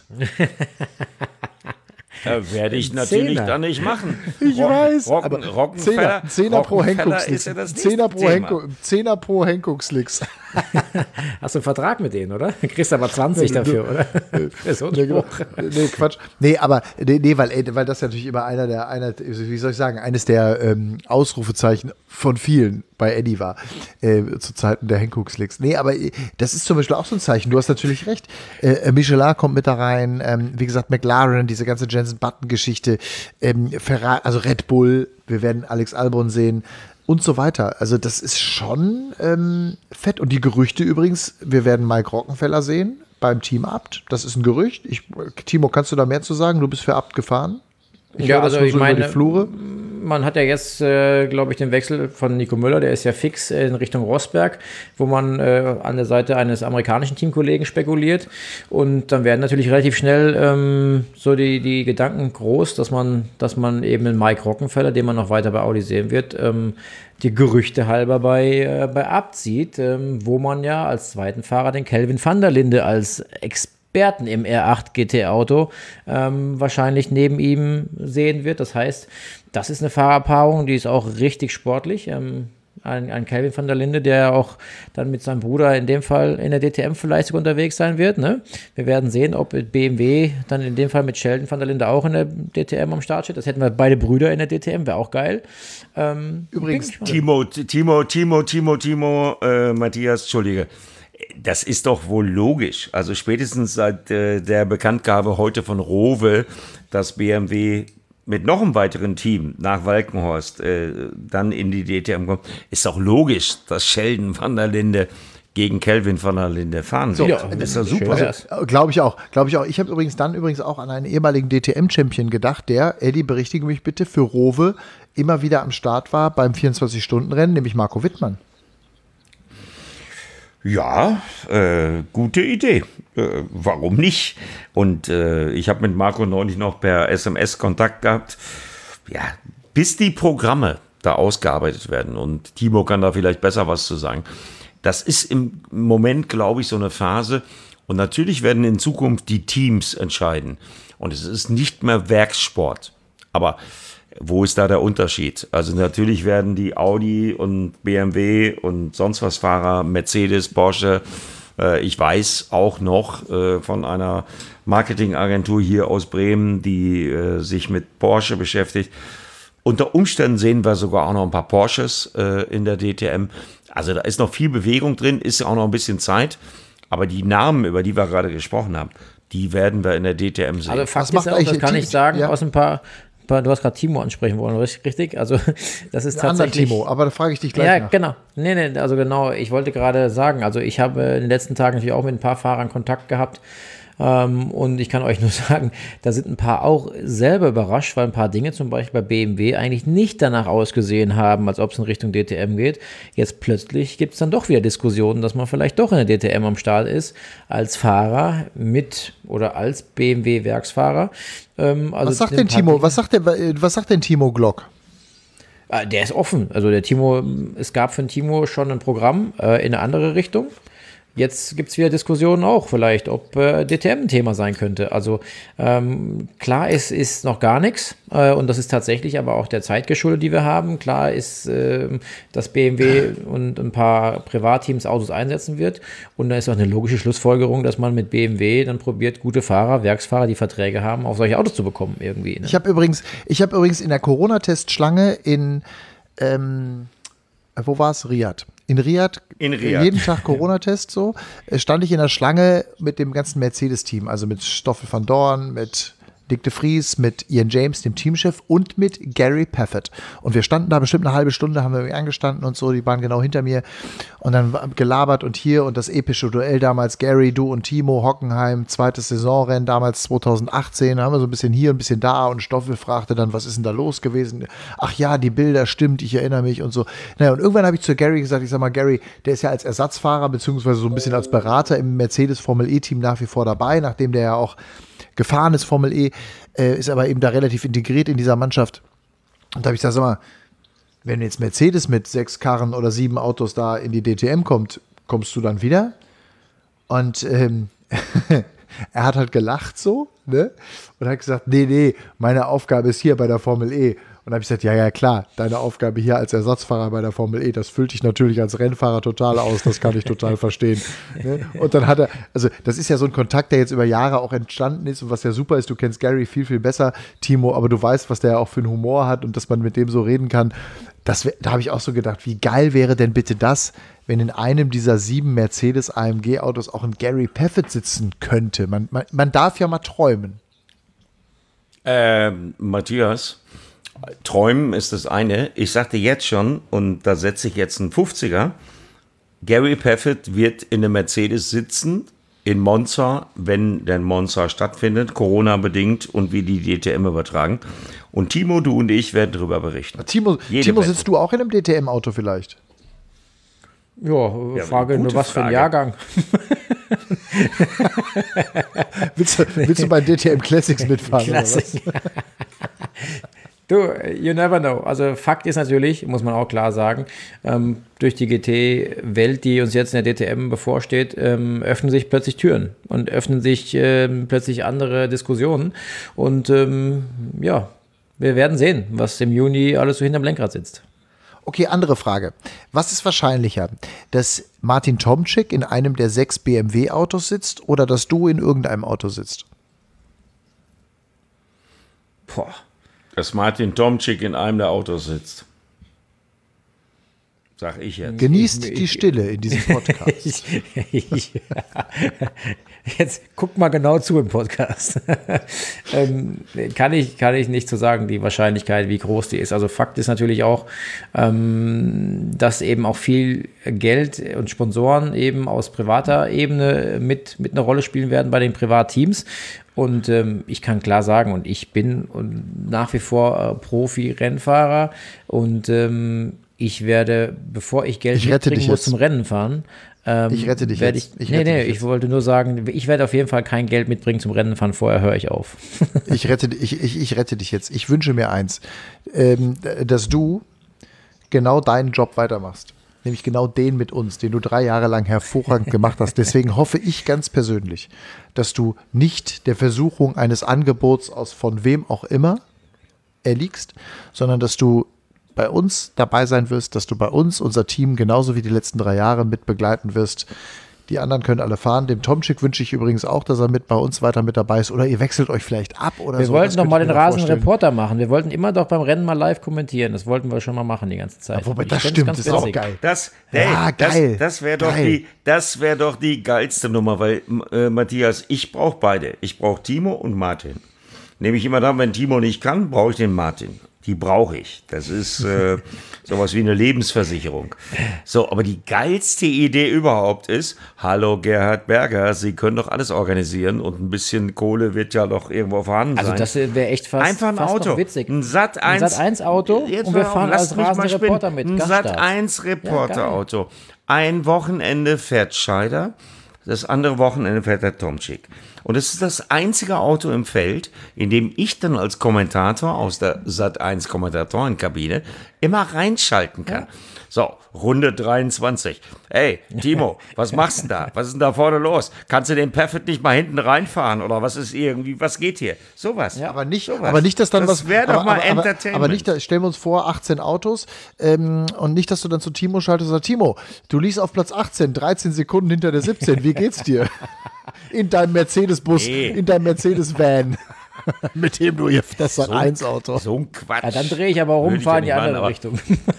Werde ich natürlich
Zehner.
dann nicht machen.
Ich weiß,
Rockenfeller,
10er pro Hankook
ist
Slicks.
ja das
10er pro Hankook Slicks.
Hast du einen Vertrag mit denen, oder? Du kriegst aber 20 dafür, oder? Für so einen Spruch.
Nee, Quatsch. Nee, aber weil das natürlich immer wie soll ich sagen, eines der Ausrufezeichen von vielen bei Eddie war, zu Zeiten der Hankook Slicks. Nee, aber das ist zum Beispiel auch so ein Zeichen. Du hast natürlich recht. Michelin kommt mit da rein, wie gesagt, McLaren, diese ganze Jenson Button-Geschichte, Ferrari, also Red Bull, wir werden Alex Albon sehen und so weiter. Also das ist schon fett. Und die Gerüchte übrigens, wir werden Mike Rockenfeller sehen beim Team Abt. Das ist ein Gerücht. Timo, kannst du da mehr zu sagen? Du bist für Abt gefahren. Ich höre das nur so über die Flure.
Man hat ja jetzt, glaube ich, den Wechsel von Nico Müller, der ist ja fix in Richtung Rosberg, wo man an der Seite eines amerikanischen Teamkollegen spekuliert. Und dann werden natürlich relativ schnell so die Gedanken groß, dass man eben einen Mike Rockenfeller, den man noch weiter bei Audi sehen wird, die Gerüchte halber bei Abt sieht, wo man ja als zweiten Fahrer den Kelvin van der Linde als Experten im R8 GT-Auto wahrscheinlich neben ihm sehen wird. Das heißt, das ist eine Fahrerpaarung, die ist auch richtig sportlich. Ein Kelvin van der Linde, der auch dann mit seinem Bruder in dem Fall in der DTM vielleicht sogar unterwegs sein wird. Ne? Wir werden sehen, ob BMW dann in dem Fall mit Sheldon van der Linde auch in der DTM am Start steht. Das hätten wir beide Brüder in der DTM, wäre auch geil.
Übrigens,
Timo, Matthias, Entschuldige. Das ist doch wohl logisch. Also spätestens seit der Bekanntgabe heute von Rowe, dass BMW mit noch einem weiteren Team nach Walkenhorst dann in die DTM kommt, ist doch logisch, dass Sheldon van der Linde gegen Kelvin van der Linde fahren wird.
Ja,
das ist ja super.
Glaube ich auch. Ich habe übrigens auch an einen ehemaligen DTM-Champion gedacht, der, Eddie, berichtige mich bitte, für Rowe immer wieder am Start war beim 24-Stunden-Rennen, nämlich Marco Wittmann.
Ja, gute Idee. Warum nicht? Und ich habe mit Marco neulich noch per SMS Kontakt gehabt. Ja, bis die Programme da ausgearbeitet werden, und Timo kann da vielleicht besser was zu sagen. Das ist im Moment, glaube ich, so eine Phase. Und natürlich werden in Zukunft die Teams entscheiden. Und es ist nicht mehr Werkssport. Aber wo ist da der Unterschied? Also natürlich werden die Audi und BMW und sonst was Fahrer, Mercedes, Porsche, ich weiß auch noch von einer Marketingagentur hier aus Bremen, die sich mit Porsche beschäftigt. Unter Umständen sehen wir sogar auch noch ein paar Porsches in der DTM. Also da ist noch viel Bewegung drin, ist auch noch ein bisschen Zeit. Aber die Namen, über die wir gerade gesprochen haben, die werden wir in der DTM sehen.
Also Fakt ist auch, das kann ich sagen, aus ein paar, du hast gerade Timo ansprechen wollen, richtig? Also das ist tatsächlich
Timo, aber da frage ich dich gleich nach.
Genau. Nee, also genau, ich wollte gerade sagen, also ich habe in den letzten Tagen natürlich auch mit ein paar Fahrern Kontakt gehabt, Und ich kann euch nur sagen, da sind ein paar auch selber überrascht, weil ein paar Dinge zum Beispiel bei BMW eigentlich nicht danach ausgesehen haben, als ob es in Richtung DTM geht. Jetzt plötzlich gibt es dann doch wieder Diskussionen, dass man vielleicht doch in der DTM am Start ist, als Fahrer mit oder als BMW-Werksfahrer. Also
was sagt denn Timo? Was sagt denn Timo Glock?
Der ist offen. Also der Timo, es gab für den Timo schon ein Programm in eine andere Richtung. Jetzt gibt es wieder Diskussionen auch vielleicht, ob DTM ein Thema sein könnte. Also klar ist noch gar nichts und das ist tatsächlich aber auch der Zeit geschuldet, die wir haben. Klar ist, dass BMW und ein paar Privatteams Autos einsetzen wird und da ist auch eine logische Schlussfolgerung, dass man mit BMW dann probiert, gute Fahrer, Werksfahrer, die Verträge haben, auf solche Autos zu bekommen irgendwie. Ne?
Ich habe übrigens in der Corona-Testschlange in wo war es? Riyadh. In Riyadh, jeden Tag Corona-Test so, stand ich in der Schlange mit dem ganzen Mercedes-Team, also mit Stoffel van Dorn, mit Nick de Vries, mit Ian James, dem Teamchef und mit Gary Paffett. Und wir standen da bestimmt eine halbe Stunde, haben wir angestanden und so, die waren genau hinter mir und dann gelabert und hier und das epische Duell damals, Gary, du und Timo, Hockenheim, zweites Saisonrennen, damals 2018, da haben wir so ein bisschen hier, ein bisschen da und Stoffel fragte dann, was ist denn da los gewesen? Ach ja, die Bilder, stimmt, ich erinnere mich und so. Naja, und irgendwann habe ich zu Gary gesagt, ich sag mal, Gary, der ist ja als Ersatzfahrer beziehungsweise so ein bisschen als Berater im Mercedes Formel E-Team nach wie vor dabei, nachdem der ja auch gefahren ist, Formel E, ist aber eben da relativ integriert in dieser Mannschaft. Und da habe ich gesagt, sag mal, wenn jetzt Mercedes mit 6 Karren oder 7 Autos da in die DTM kommt, kommst du dann wieder? Und er hat halt gelacht so, ne? Und hat gesagt, nee, meine Aufgabe ist hier bei der Formel E. Und da habe ich gesagt, ja, klar, deine Aufgabe hier als Ersatzfahrer bei der Formel E, das füllt dich natürlich als Rennfahrer total aus, das kann ich total verstehen. Ne? Und dann hat er, also das ist ja so ein Kontakt, der jetzt über Jahre auch entstanden ist und was ja super ist, du kennst Gary viel, viel besser, Timo, aber du weißt, was der auch für einen Humor hat und dass man mit dem so reden kann. Da habe ich auch so gedacht, wie geil wäre denn bitte das, wenn in einem dieser 7 Mercedes AMG Autos auch ein Gary Paffett sitzen könnte. Man darf ja mal träumen.
Matthias, träumen ist das eine. Ich sagte jetzt schon, und da setze ich jetzt einen 50er, Gary Paffett wird in der Mercedes sitzen, in Monza, wenn der Monza stattfindet, Corona-bedingt und wir die DTM übertragen. Und Timo, du und ich werden darüber berichten.
Timo, sitzt du auch in einem DTM-Auto vielleicht?
Ja, Frage nur, was für ein Jahrgang.
willst du bei DTM Classics mitfahren?
Classic. Oder was? Du, you never know. Also Fakt ist natürlich, muss man auch klar sagen, durch die GT-Welt, die uns jetzt in der DTM bevorsteht, öffnen sich plötzlich Türen und öffnen sich plötzlich andere Diskussionen. Und ja, wir werden sehen, was im Juni alles so hinterm Lenkrad sitzt.
Okay, andere Frage. Was ist wahrscheinlicher, dass Martin Tomczyk in einem der 6 BMW-Autos sitzt oder dass du in irgendeinem Auto sitzt?
Boah. Dass Martin Tomczyk in einem der Autos sitzt. Sag ich jetzt.
Genießt die Stille in diesem Podcast.
Jetzt guck mal genau zu im Podcast. Kann ich nicht so sagen, die Wahrscheinlichkeit, wie groß die ist. Also Fakt ist natürlich auch, dass eben auch viel Geld und Sponsoren eben aus privater Ebene mit einer Rolle spielen werden bei den Privatteams. Und ich kann klar sagen, und ich bin nach wie vor Profi-Rennfahrer und ich werde, bevor ich Geld mitbringen muss zum Rennen fahren,
ich rette dich jetzt.
Ich wollte nur sagen, ich werde auf jeden Fall kein Geld mitbringen zum Rennen fahren, vorher höre ich auf.
Ich rette dich jetzt. Ich wünsche mir eins, dass du genau deinen Job weitermachst. Nämlich genau den mit uns, den du 3 Jahre lang hervorragend gemacht hast. Deswegen hoffe ich ganz persönlich, dass du nicht der Versuchung eines Angebots aus von wem auch immer erliegst, sondern dass du bei uns dabei sein wirst, dass du bei uns unser Team genauso wie die letzten 3 Jahre mit begleiten wirst. Die anderen können alle fahren. Dem Tomczyk wünsche ich übrigens auch, dass er bei uns weiter mit dabei ist. Oder ihr wechselt euch vielleicht ab oder
so. Wir wollten doch mal den
Rasenreporter
machen. Wir wollten immer doch beim Rennen mal live kommentieren. Das wollten wir schon mal machen die ganze Zeit.
Ja, wobei, das stimmt, das ist auch geil.
Das wäre doch die geilste Nummer, weil, Matthias, ich brauche beide. Ich brauche Timo und Martin. Nehme ich immer dann, wenn Timo nicht kann, brauche ich den Martin. Die brauche ich. Das ist sowas wie eine Lebensversicherung. So, aber die geilste Idee überhaupt ist, hallo Gerhard Berger, Sie können doch alles organisieren und ein bisschen Kohle wird ja doch irgendwo vorhanden sein.
Also das wäre echt
einfach ein
fast
Auto.
noch witzig.
Ein Sat.1
und wir fahren als rasende Reporter mit.
Ein Sat.1 Reporterauto. Ein Wochenende fährt Scheider, das andere Wochenende fährt der Tomczyk. Und es ist das einzige Auto im Feld, in dem ich dann als Kommentator aus der Sat.1 Kommentatorenkabine immer reinschalten kann. Ja. So, Runde 23. Hey, Timo, was machst du da? Was ist denn da vorne los? Kannst du den Perfect nicht mal hinten reinfahren? Oder was ist irgendwie, was geht hier? Sowas.
Ja, aber nicht, dass dann
das wäre doch mal Entertainment.
Aber nicht, stellen wir uns vor, 18 Autos und nicht, dass du dann zu Timo schaltest und sagst, Timo, du liegst auf Platz 18, 13 Sekunden hinter der 17. Wie geht's dir? In deinem Mercedes-Bus, in deinem Mercedes-Van. Mit dem du hier das Sat.1-Auto.
So ein Quatsch.
Ja, dann drehe ich aber rum, fahre in die andere Richtung.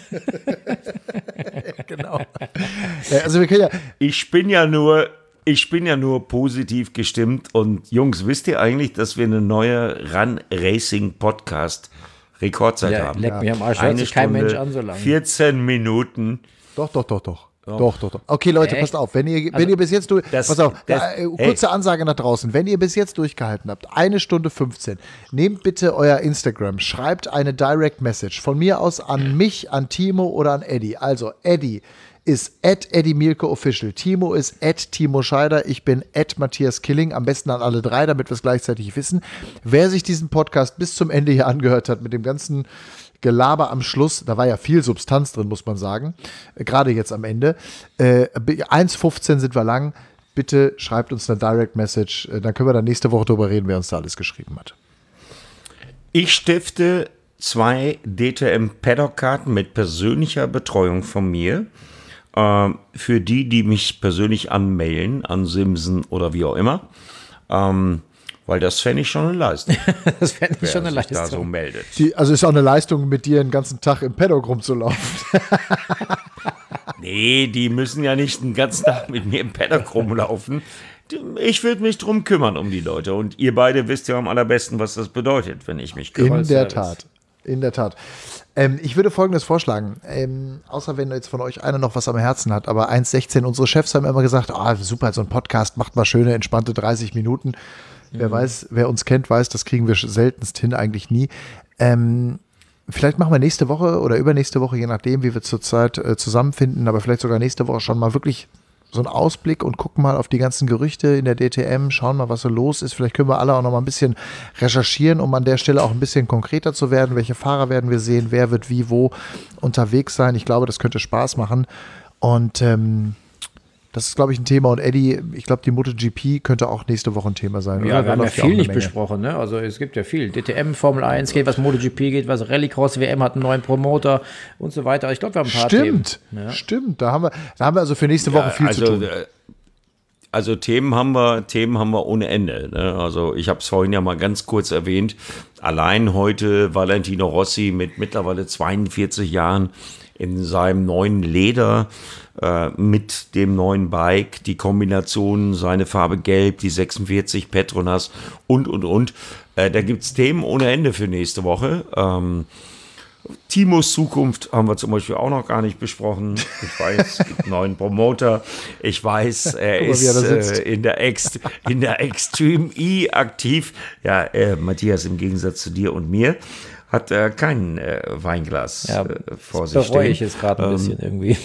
Genau. Also wir können ja.
Ich bin ja nur positiv gestimmt und Jungs, wisst ihr eigentlich, dass wir eine neue Run Racing Podcast Rekordzeit haben?
Leck mich am Arsch, hört sich kein Mensch an so lange.
14 Minuten.
Doch. Doch. Okay, Leute, passt auf. Wenn ihr bis jetzt kurze Ansage nach draußen. Wenn ihr bis jetzt durchgehalten habt, 1 Stunde 15, nehmt bitte euer Instagram, schreibt eine Direct Message von mir aus an mich, an Timo oder an Eddie. Also, Eddie ist @EddieMielke_official. Timo ist @Timo Scheider. Ich bin @Matthias Killing. Am besten an alle drei, damit wir es gleichzeitig wissen. Wer sich diesen Podcast bis zum Ende hier angehört hat, mit dem ganzen Gelaber am Schluss, da war ja viel Substanz drin, muss man sagen, gerade jetzt am Ende. 1,15 sind wir lang. Bitte schreibt uns eine Direct Message, dann können wir dann nächste Woche drüber reden, wer uns da alles geschrieben hat.
Ich stifte 2 DTM Paddock-Karten mit persönlicher Betreuung von mir. Für die mich persönlich anmailen, an Simsen oder wie auch immer. Weil das fände ich schon eine Leistung.
Das fände ich schon eine Leistung.
Da so meldet.
Also ist auch eine Leistung, mit dir den ganzen Tag im Paddock rumzulaufen.
Nee, die müssen ja nicht den ganzen Tag mit mir im Paddock rumlaufen. Ich würde mich drum kümmern um die Leute. Und ihr beide wisst ja am allerbesten, was das bedeutet, wenn ich mich kümmere.
In der Tat. Ich würde Folgendes vorschlagen, außer wenn jetzt von euch einer noch was am Herzen hat, aber 1,16, unsere Chefs haben immer gesagt, super, so ein Podcast macht mal schöne, entspannte 30 Minuten. Wer uns kennt, weiß, das kriegen wir seltenst hin, eigentlich nie. Vielleicht machen wir nächste Woche oder übernächste Woche, je nachdem, wie wir zurzeit zusammenfinden, aber vielleicht sogar nächste Woche schon mal wirklich so einen Ausblick und gucken mal auf die ganzen Gerüchte in der DTM, schauen mal, was so los ist. Vielleicht können wir alle auch noch mal ein bisschen recherchieren, um an der Stelle auch ein bisschen konkreter zu werden. Welche Fahrer werden wir sehen? Wer wird wie, wo unterwegs sein? Ich glaube, das könnte Spaß machen. Und das ist, glaube ich, ein Thema. Und Eddie, ich glaube, die MotoGP könnte auch nächste Woche ein Thema sein.
Ja,
oder?
wir haben ja viel nicht besprochen. Ne? Also es gibt ja viel. DTM, Formel 1 geht was, MotoGP geht was, Rallycross, WM hat einen neuen Promoter und so weiter. Ich glaube, wir haben ein paar Themen.
Stimmt. Da haben wir also für nächste Woche viel zu tun.
Also Themen haben wir ohne Ende. Ne? Also ich habe es vorhin ja mal ganz kurz erwähnt. Allein heute Valentino Rossi mit mittlerweile 42 Jahren in seinem neuen Leder mit dem neuen Bike, die Kombination, seine Farbe Gelb, die 46 Petronas und. Da gibt es Themen ohne Ende für nächste Woche. Timos Zukunft haben wir zum Beispiel auch noch gar nicht besprochen. Ich weiß, es gibt einen neuen Promoter. Ich weiß, er ist in der Extreme E aktiv. Ja, Matthias, im Gegensatz zu dir und mir, hat kein Weinglas vor sich stehen.
Das bereue ich jetzt gerade ein bisschen irgendwie.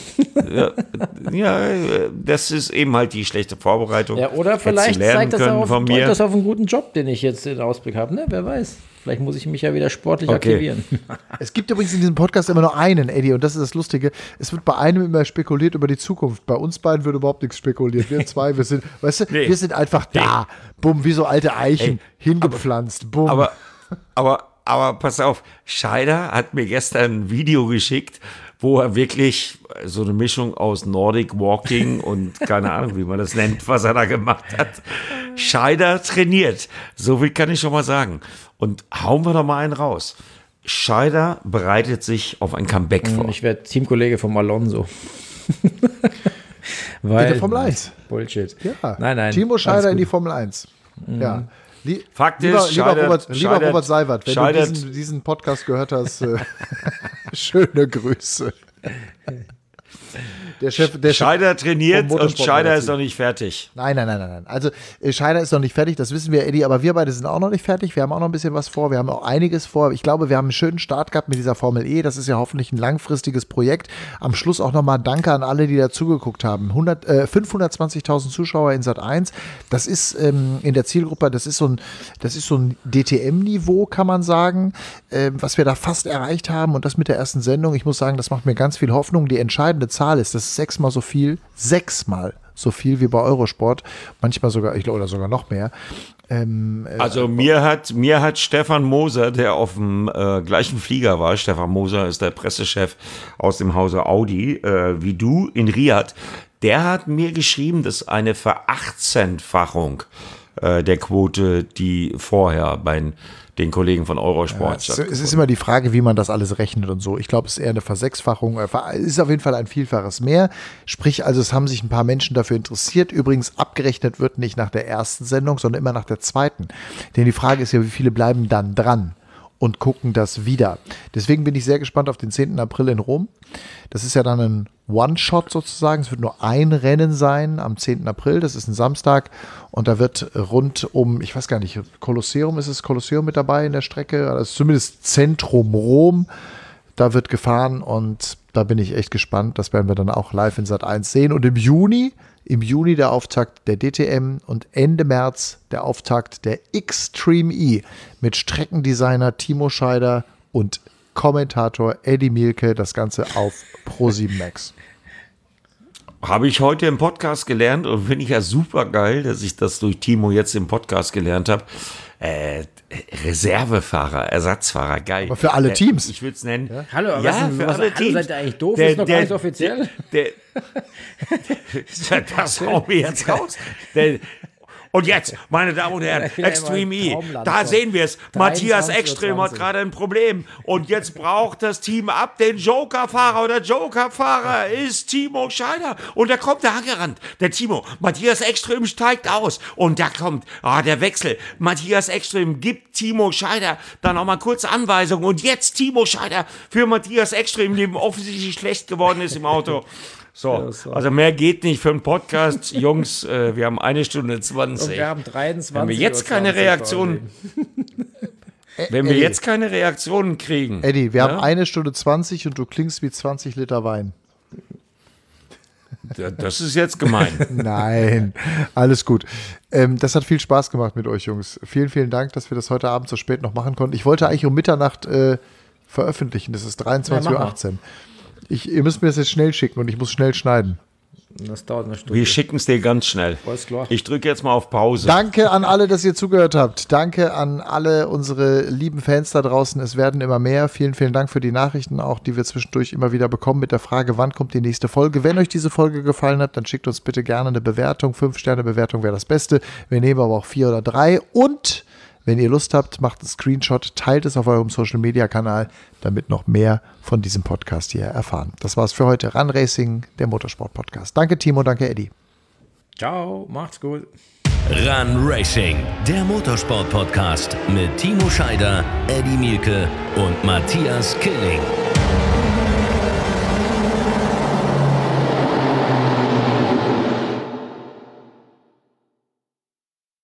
Das ist eben halt die schlechte Vorbereitung.
Ja, oder vielleicht zeigt das auf einen guten Job, den ich jetzt in Ausblick habe. Ne? Wer weiß. Vielleicht muss ich mich ja wieder sportlich aktivieren.
Es gibt übrigens in diesem Podcast immer nur einen, Eddie, und das ist das Lustige. Es wird bei einem immer spekuliert über die Zukunft. Bei uns beiden wird überhaupt nichts spekuliert. Wir zwei, wir sind, wir sind einfach da. Bumm, wie so alte Eichen, hingepflanzt. Bumm.
Aber pass auf, Scheider hat mir gestern ein Video geschickt, wo er wirklich so eine Mischung aus Nordic Walking und keine Ahnung, wie man das nennt, was er da gemacht hat. Scheider trainiert. So viel kann ich schon mal sagen. Und hauen wir doch mal einen raus. Scheider bereitet sich auf ein Comeback vor.
Ich werde Teamkollege vom Alonso.
Weil, in der Formel 1.
Bullshit.
Ja.
Nein.
Timo Scheider in die Formel 1. Ja.
Fakt ist,
lieber Robert Seiwert, wenn du diesen Podcast gehört hast, schöne Grüße. Der
Scheider trainiert und Scheider ist noch nicht fertig.
Nein. Also Scheider ist noch nicht fertig, das wissen wir, Eddie, aber wir beide sind auch noch nicht fertig. Wir haben auch noch ein bisschen was vor, wir haben auch einiges vor. Ich glaube, wir haben einen schönen Start gehabt mit dieser Formel E. Das ist ja hoffentlich ein langfristiges Projekt. Am Schluss auch nochmal Danke an alle, die da zugeguckt haben. 520.000 Zuschauer in Sat.1. Das ist in der Zielgruppe, das ist so ein DTM-Niveau, kann man sagen, was wir da fast erreicht haben. Und das mit der ersten Sendung. Ich muss sagen, das macht mir ganz viel Hoffnung. Die entscheidende Zahl ist, das ist sechsmal so viel wie bei Eurosport, manchmal sogar, ich glaube, oder sogar noch mehr.
Also mir hat Stefan Moser, der auf dem gleichen Flieger war, Stefan Moser ist der Pressechef aus dem Hause Audi, wie du in Riyadh, der hat mir geschrieben, dass eine Ver-18-fachung der Quote, die vorher bei den Kollegen von Eurosport
es ist immer die Frage, wie man das alles rechnet und so. Ich glaube, es ist eher eine Versechsfachung. Es ist auf jeden Fall ein Vielfaches mehr. Sprich, also es haben sich ein paar Menschen dafür interessiert. Übrigens, abgerechnet wird nicht nach der ersten Sendung, sondern immer nach der zweiten. Denn die Frage ist ja, wie viele bleiben dann dran und gucken das wieder. Deswegen bin ich sehr gespannt auf den 10. April in Rom. Das ist ja dann ein One-Shot sozusagen. Es wird nur ein Rennen sein am 10. April. Das ist ein Samstag. Und da wird rund um, ich weiß gar nicht, Kolosseum, ist das Kolosseum mit dabei in der Strecke? Das ist zumindest Zentrum Rom. Da wird gefahren und da bin ich echt gespannt. Das werden wir dann auch live in Sat.1 sehen. Und im Juni der Auftakt der DTM und Ende März der Auftakt der Xtreme E mit Streckendesigner Timo Scheider und Kommentator Eddie Mielke, das Ganze auf Pro7 Max.
Habe ich heute im Podcast gelernt und finde ich ja super geil, dass ich das durch Timo jetzt im Podcast gelernt habe. Reservefahrer, Ersatzfahrer, geil.
Aber für alle Teams.
Ich würde es nennen.
Ja? Hallo,
für alle Teams.
Seid ihr eigentlich doof? Ist noch gar nicht offiziell.
Das hauen wir jetzt raus. Und jetzt, meine Damen und Herren, Extreme E, da sehen wir es. Matthias Ekström hat gerade ein Problem. Und jetzt braucht das Team ab den Jokerfahrer. Und der Jokerfahrer ist Timo Scheider. Und da kommt der angerannt. Der Timo, Matthias Ekström steigt aus. Und da kommt der Wechsel. Matthias Ekström gibt Timo Scheider dann nochmal kurze Anweisungen. Und jetzt Timo Scheider für Matthias Ekström, dem offensichtlich schlecht geworden ist im Auto. So, also mehr geht nicht für einen Podcast. Jungs, wir haben 1 Stunde 20.
Und wir haben 23.
Wenn wir jetzt keine Reaktionen, jetzt keine Reaktionen kriegen.
Eddie, wir haben 1 Stunde 20 und du klingst wie 20 Liter Wein.
Das ist jetzt gemein.
Nein, alles gut. Das hat viel Spaß gemacht mit euch, Jungs. Vielen, vielen Dank, dass wir das heute Abend so spät noch machen konnten. Ich wollte eigentlich um Mitternacht veröffentlichen. Das ist 23:18 Uhr. Ihr müsst mir das jetzt schnell schicken und ich muss schnell schneiden.
Das dauert eine Stunde.
Wir schicken es dir ganz schnell.
Alles klar.
Ich drücke jetzt mal auf Pause.
Danke an alle, dass ihr zugehört habt. Danke an alle unsere lieben Fans da draußen. Es werden immer mehr. Vielen, vielen Dank für die Nachrichten, auch die wir zwischendurch immer wieder bekommen mit der Frage, wann kommt die nächste Folge. Wenn euch diese Folge gefallen hat, dann schickt uns bitte gerne eine Bewertung. 5-Sterne-Bewertung wäre das Beste. Wir nehmen aber auch 4 oder 3. Und wenn ihr Lust habt, macht einen Screenshot, teilt es auf eurem Social-Media-Kanal, damit noch mehr von diesem Podcast hier erfahren. Das war's für heute. Run Racing, der Motorsport-Podcast. Danke Timo, danke Eddie.
Ciao, macht's gut.
Run Racing, der Motorsport-Podcast mit Timo Scheider, Eddie Mielke und Matthias Killing.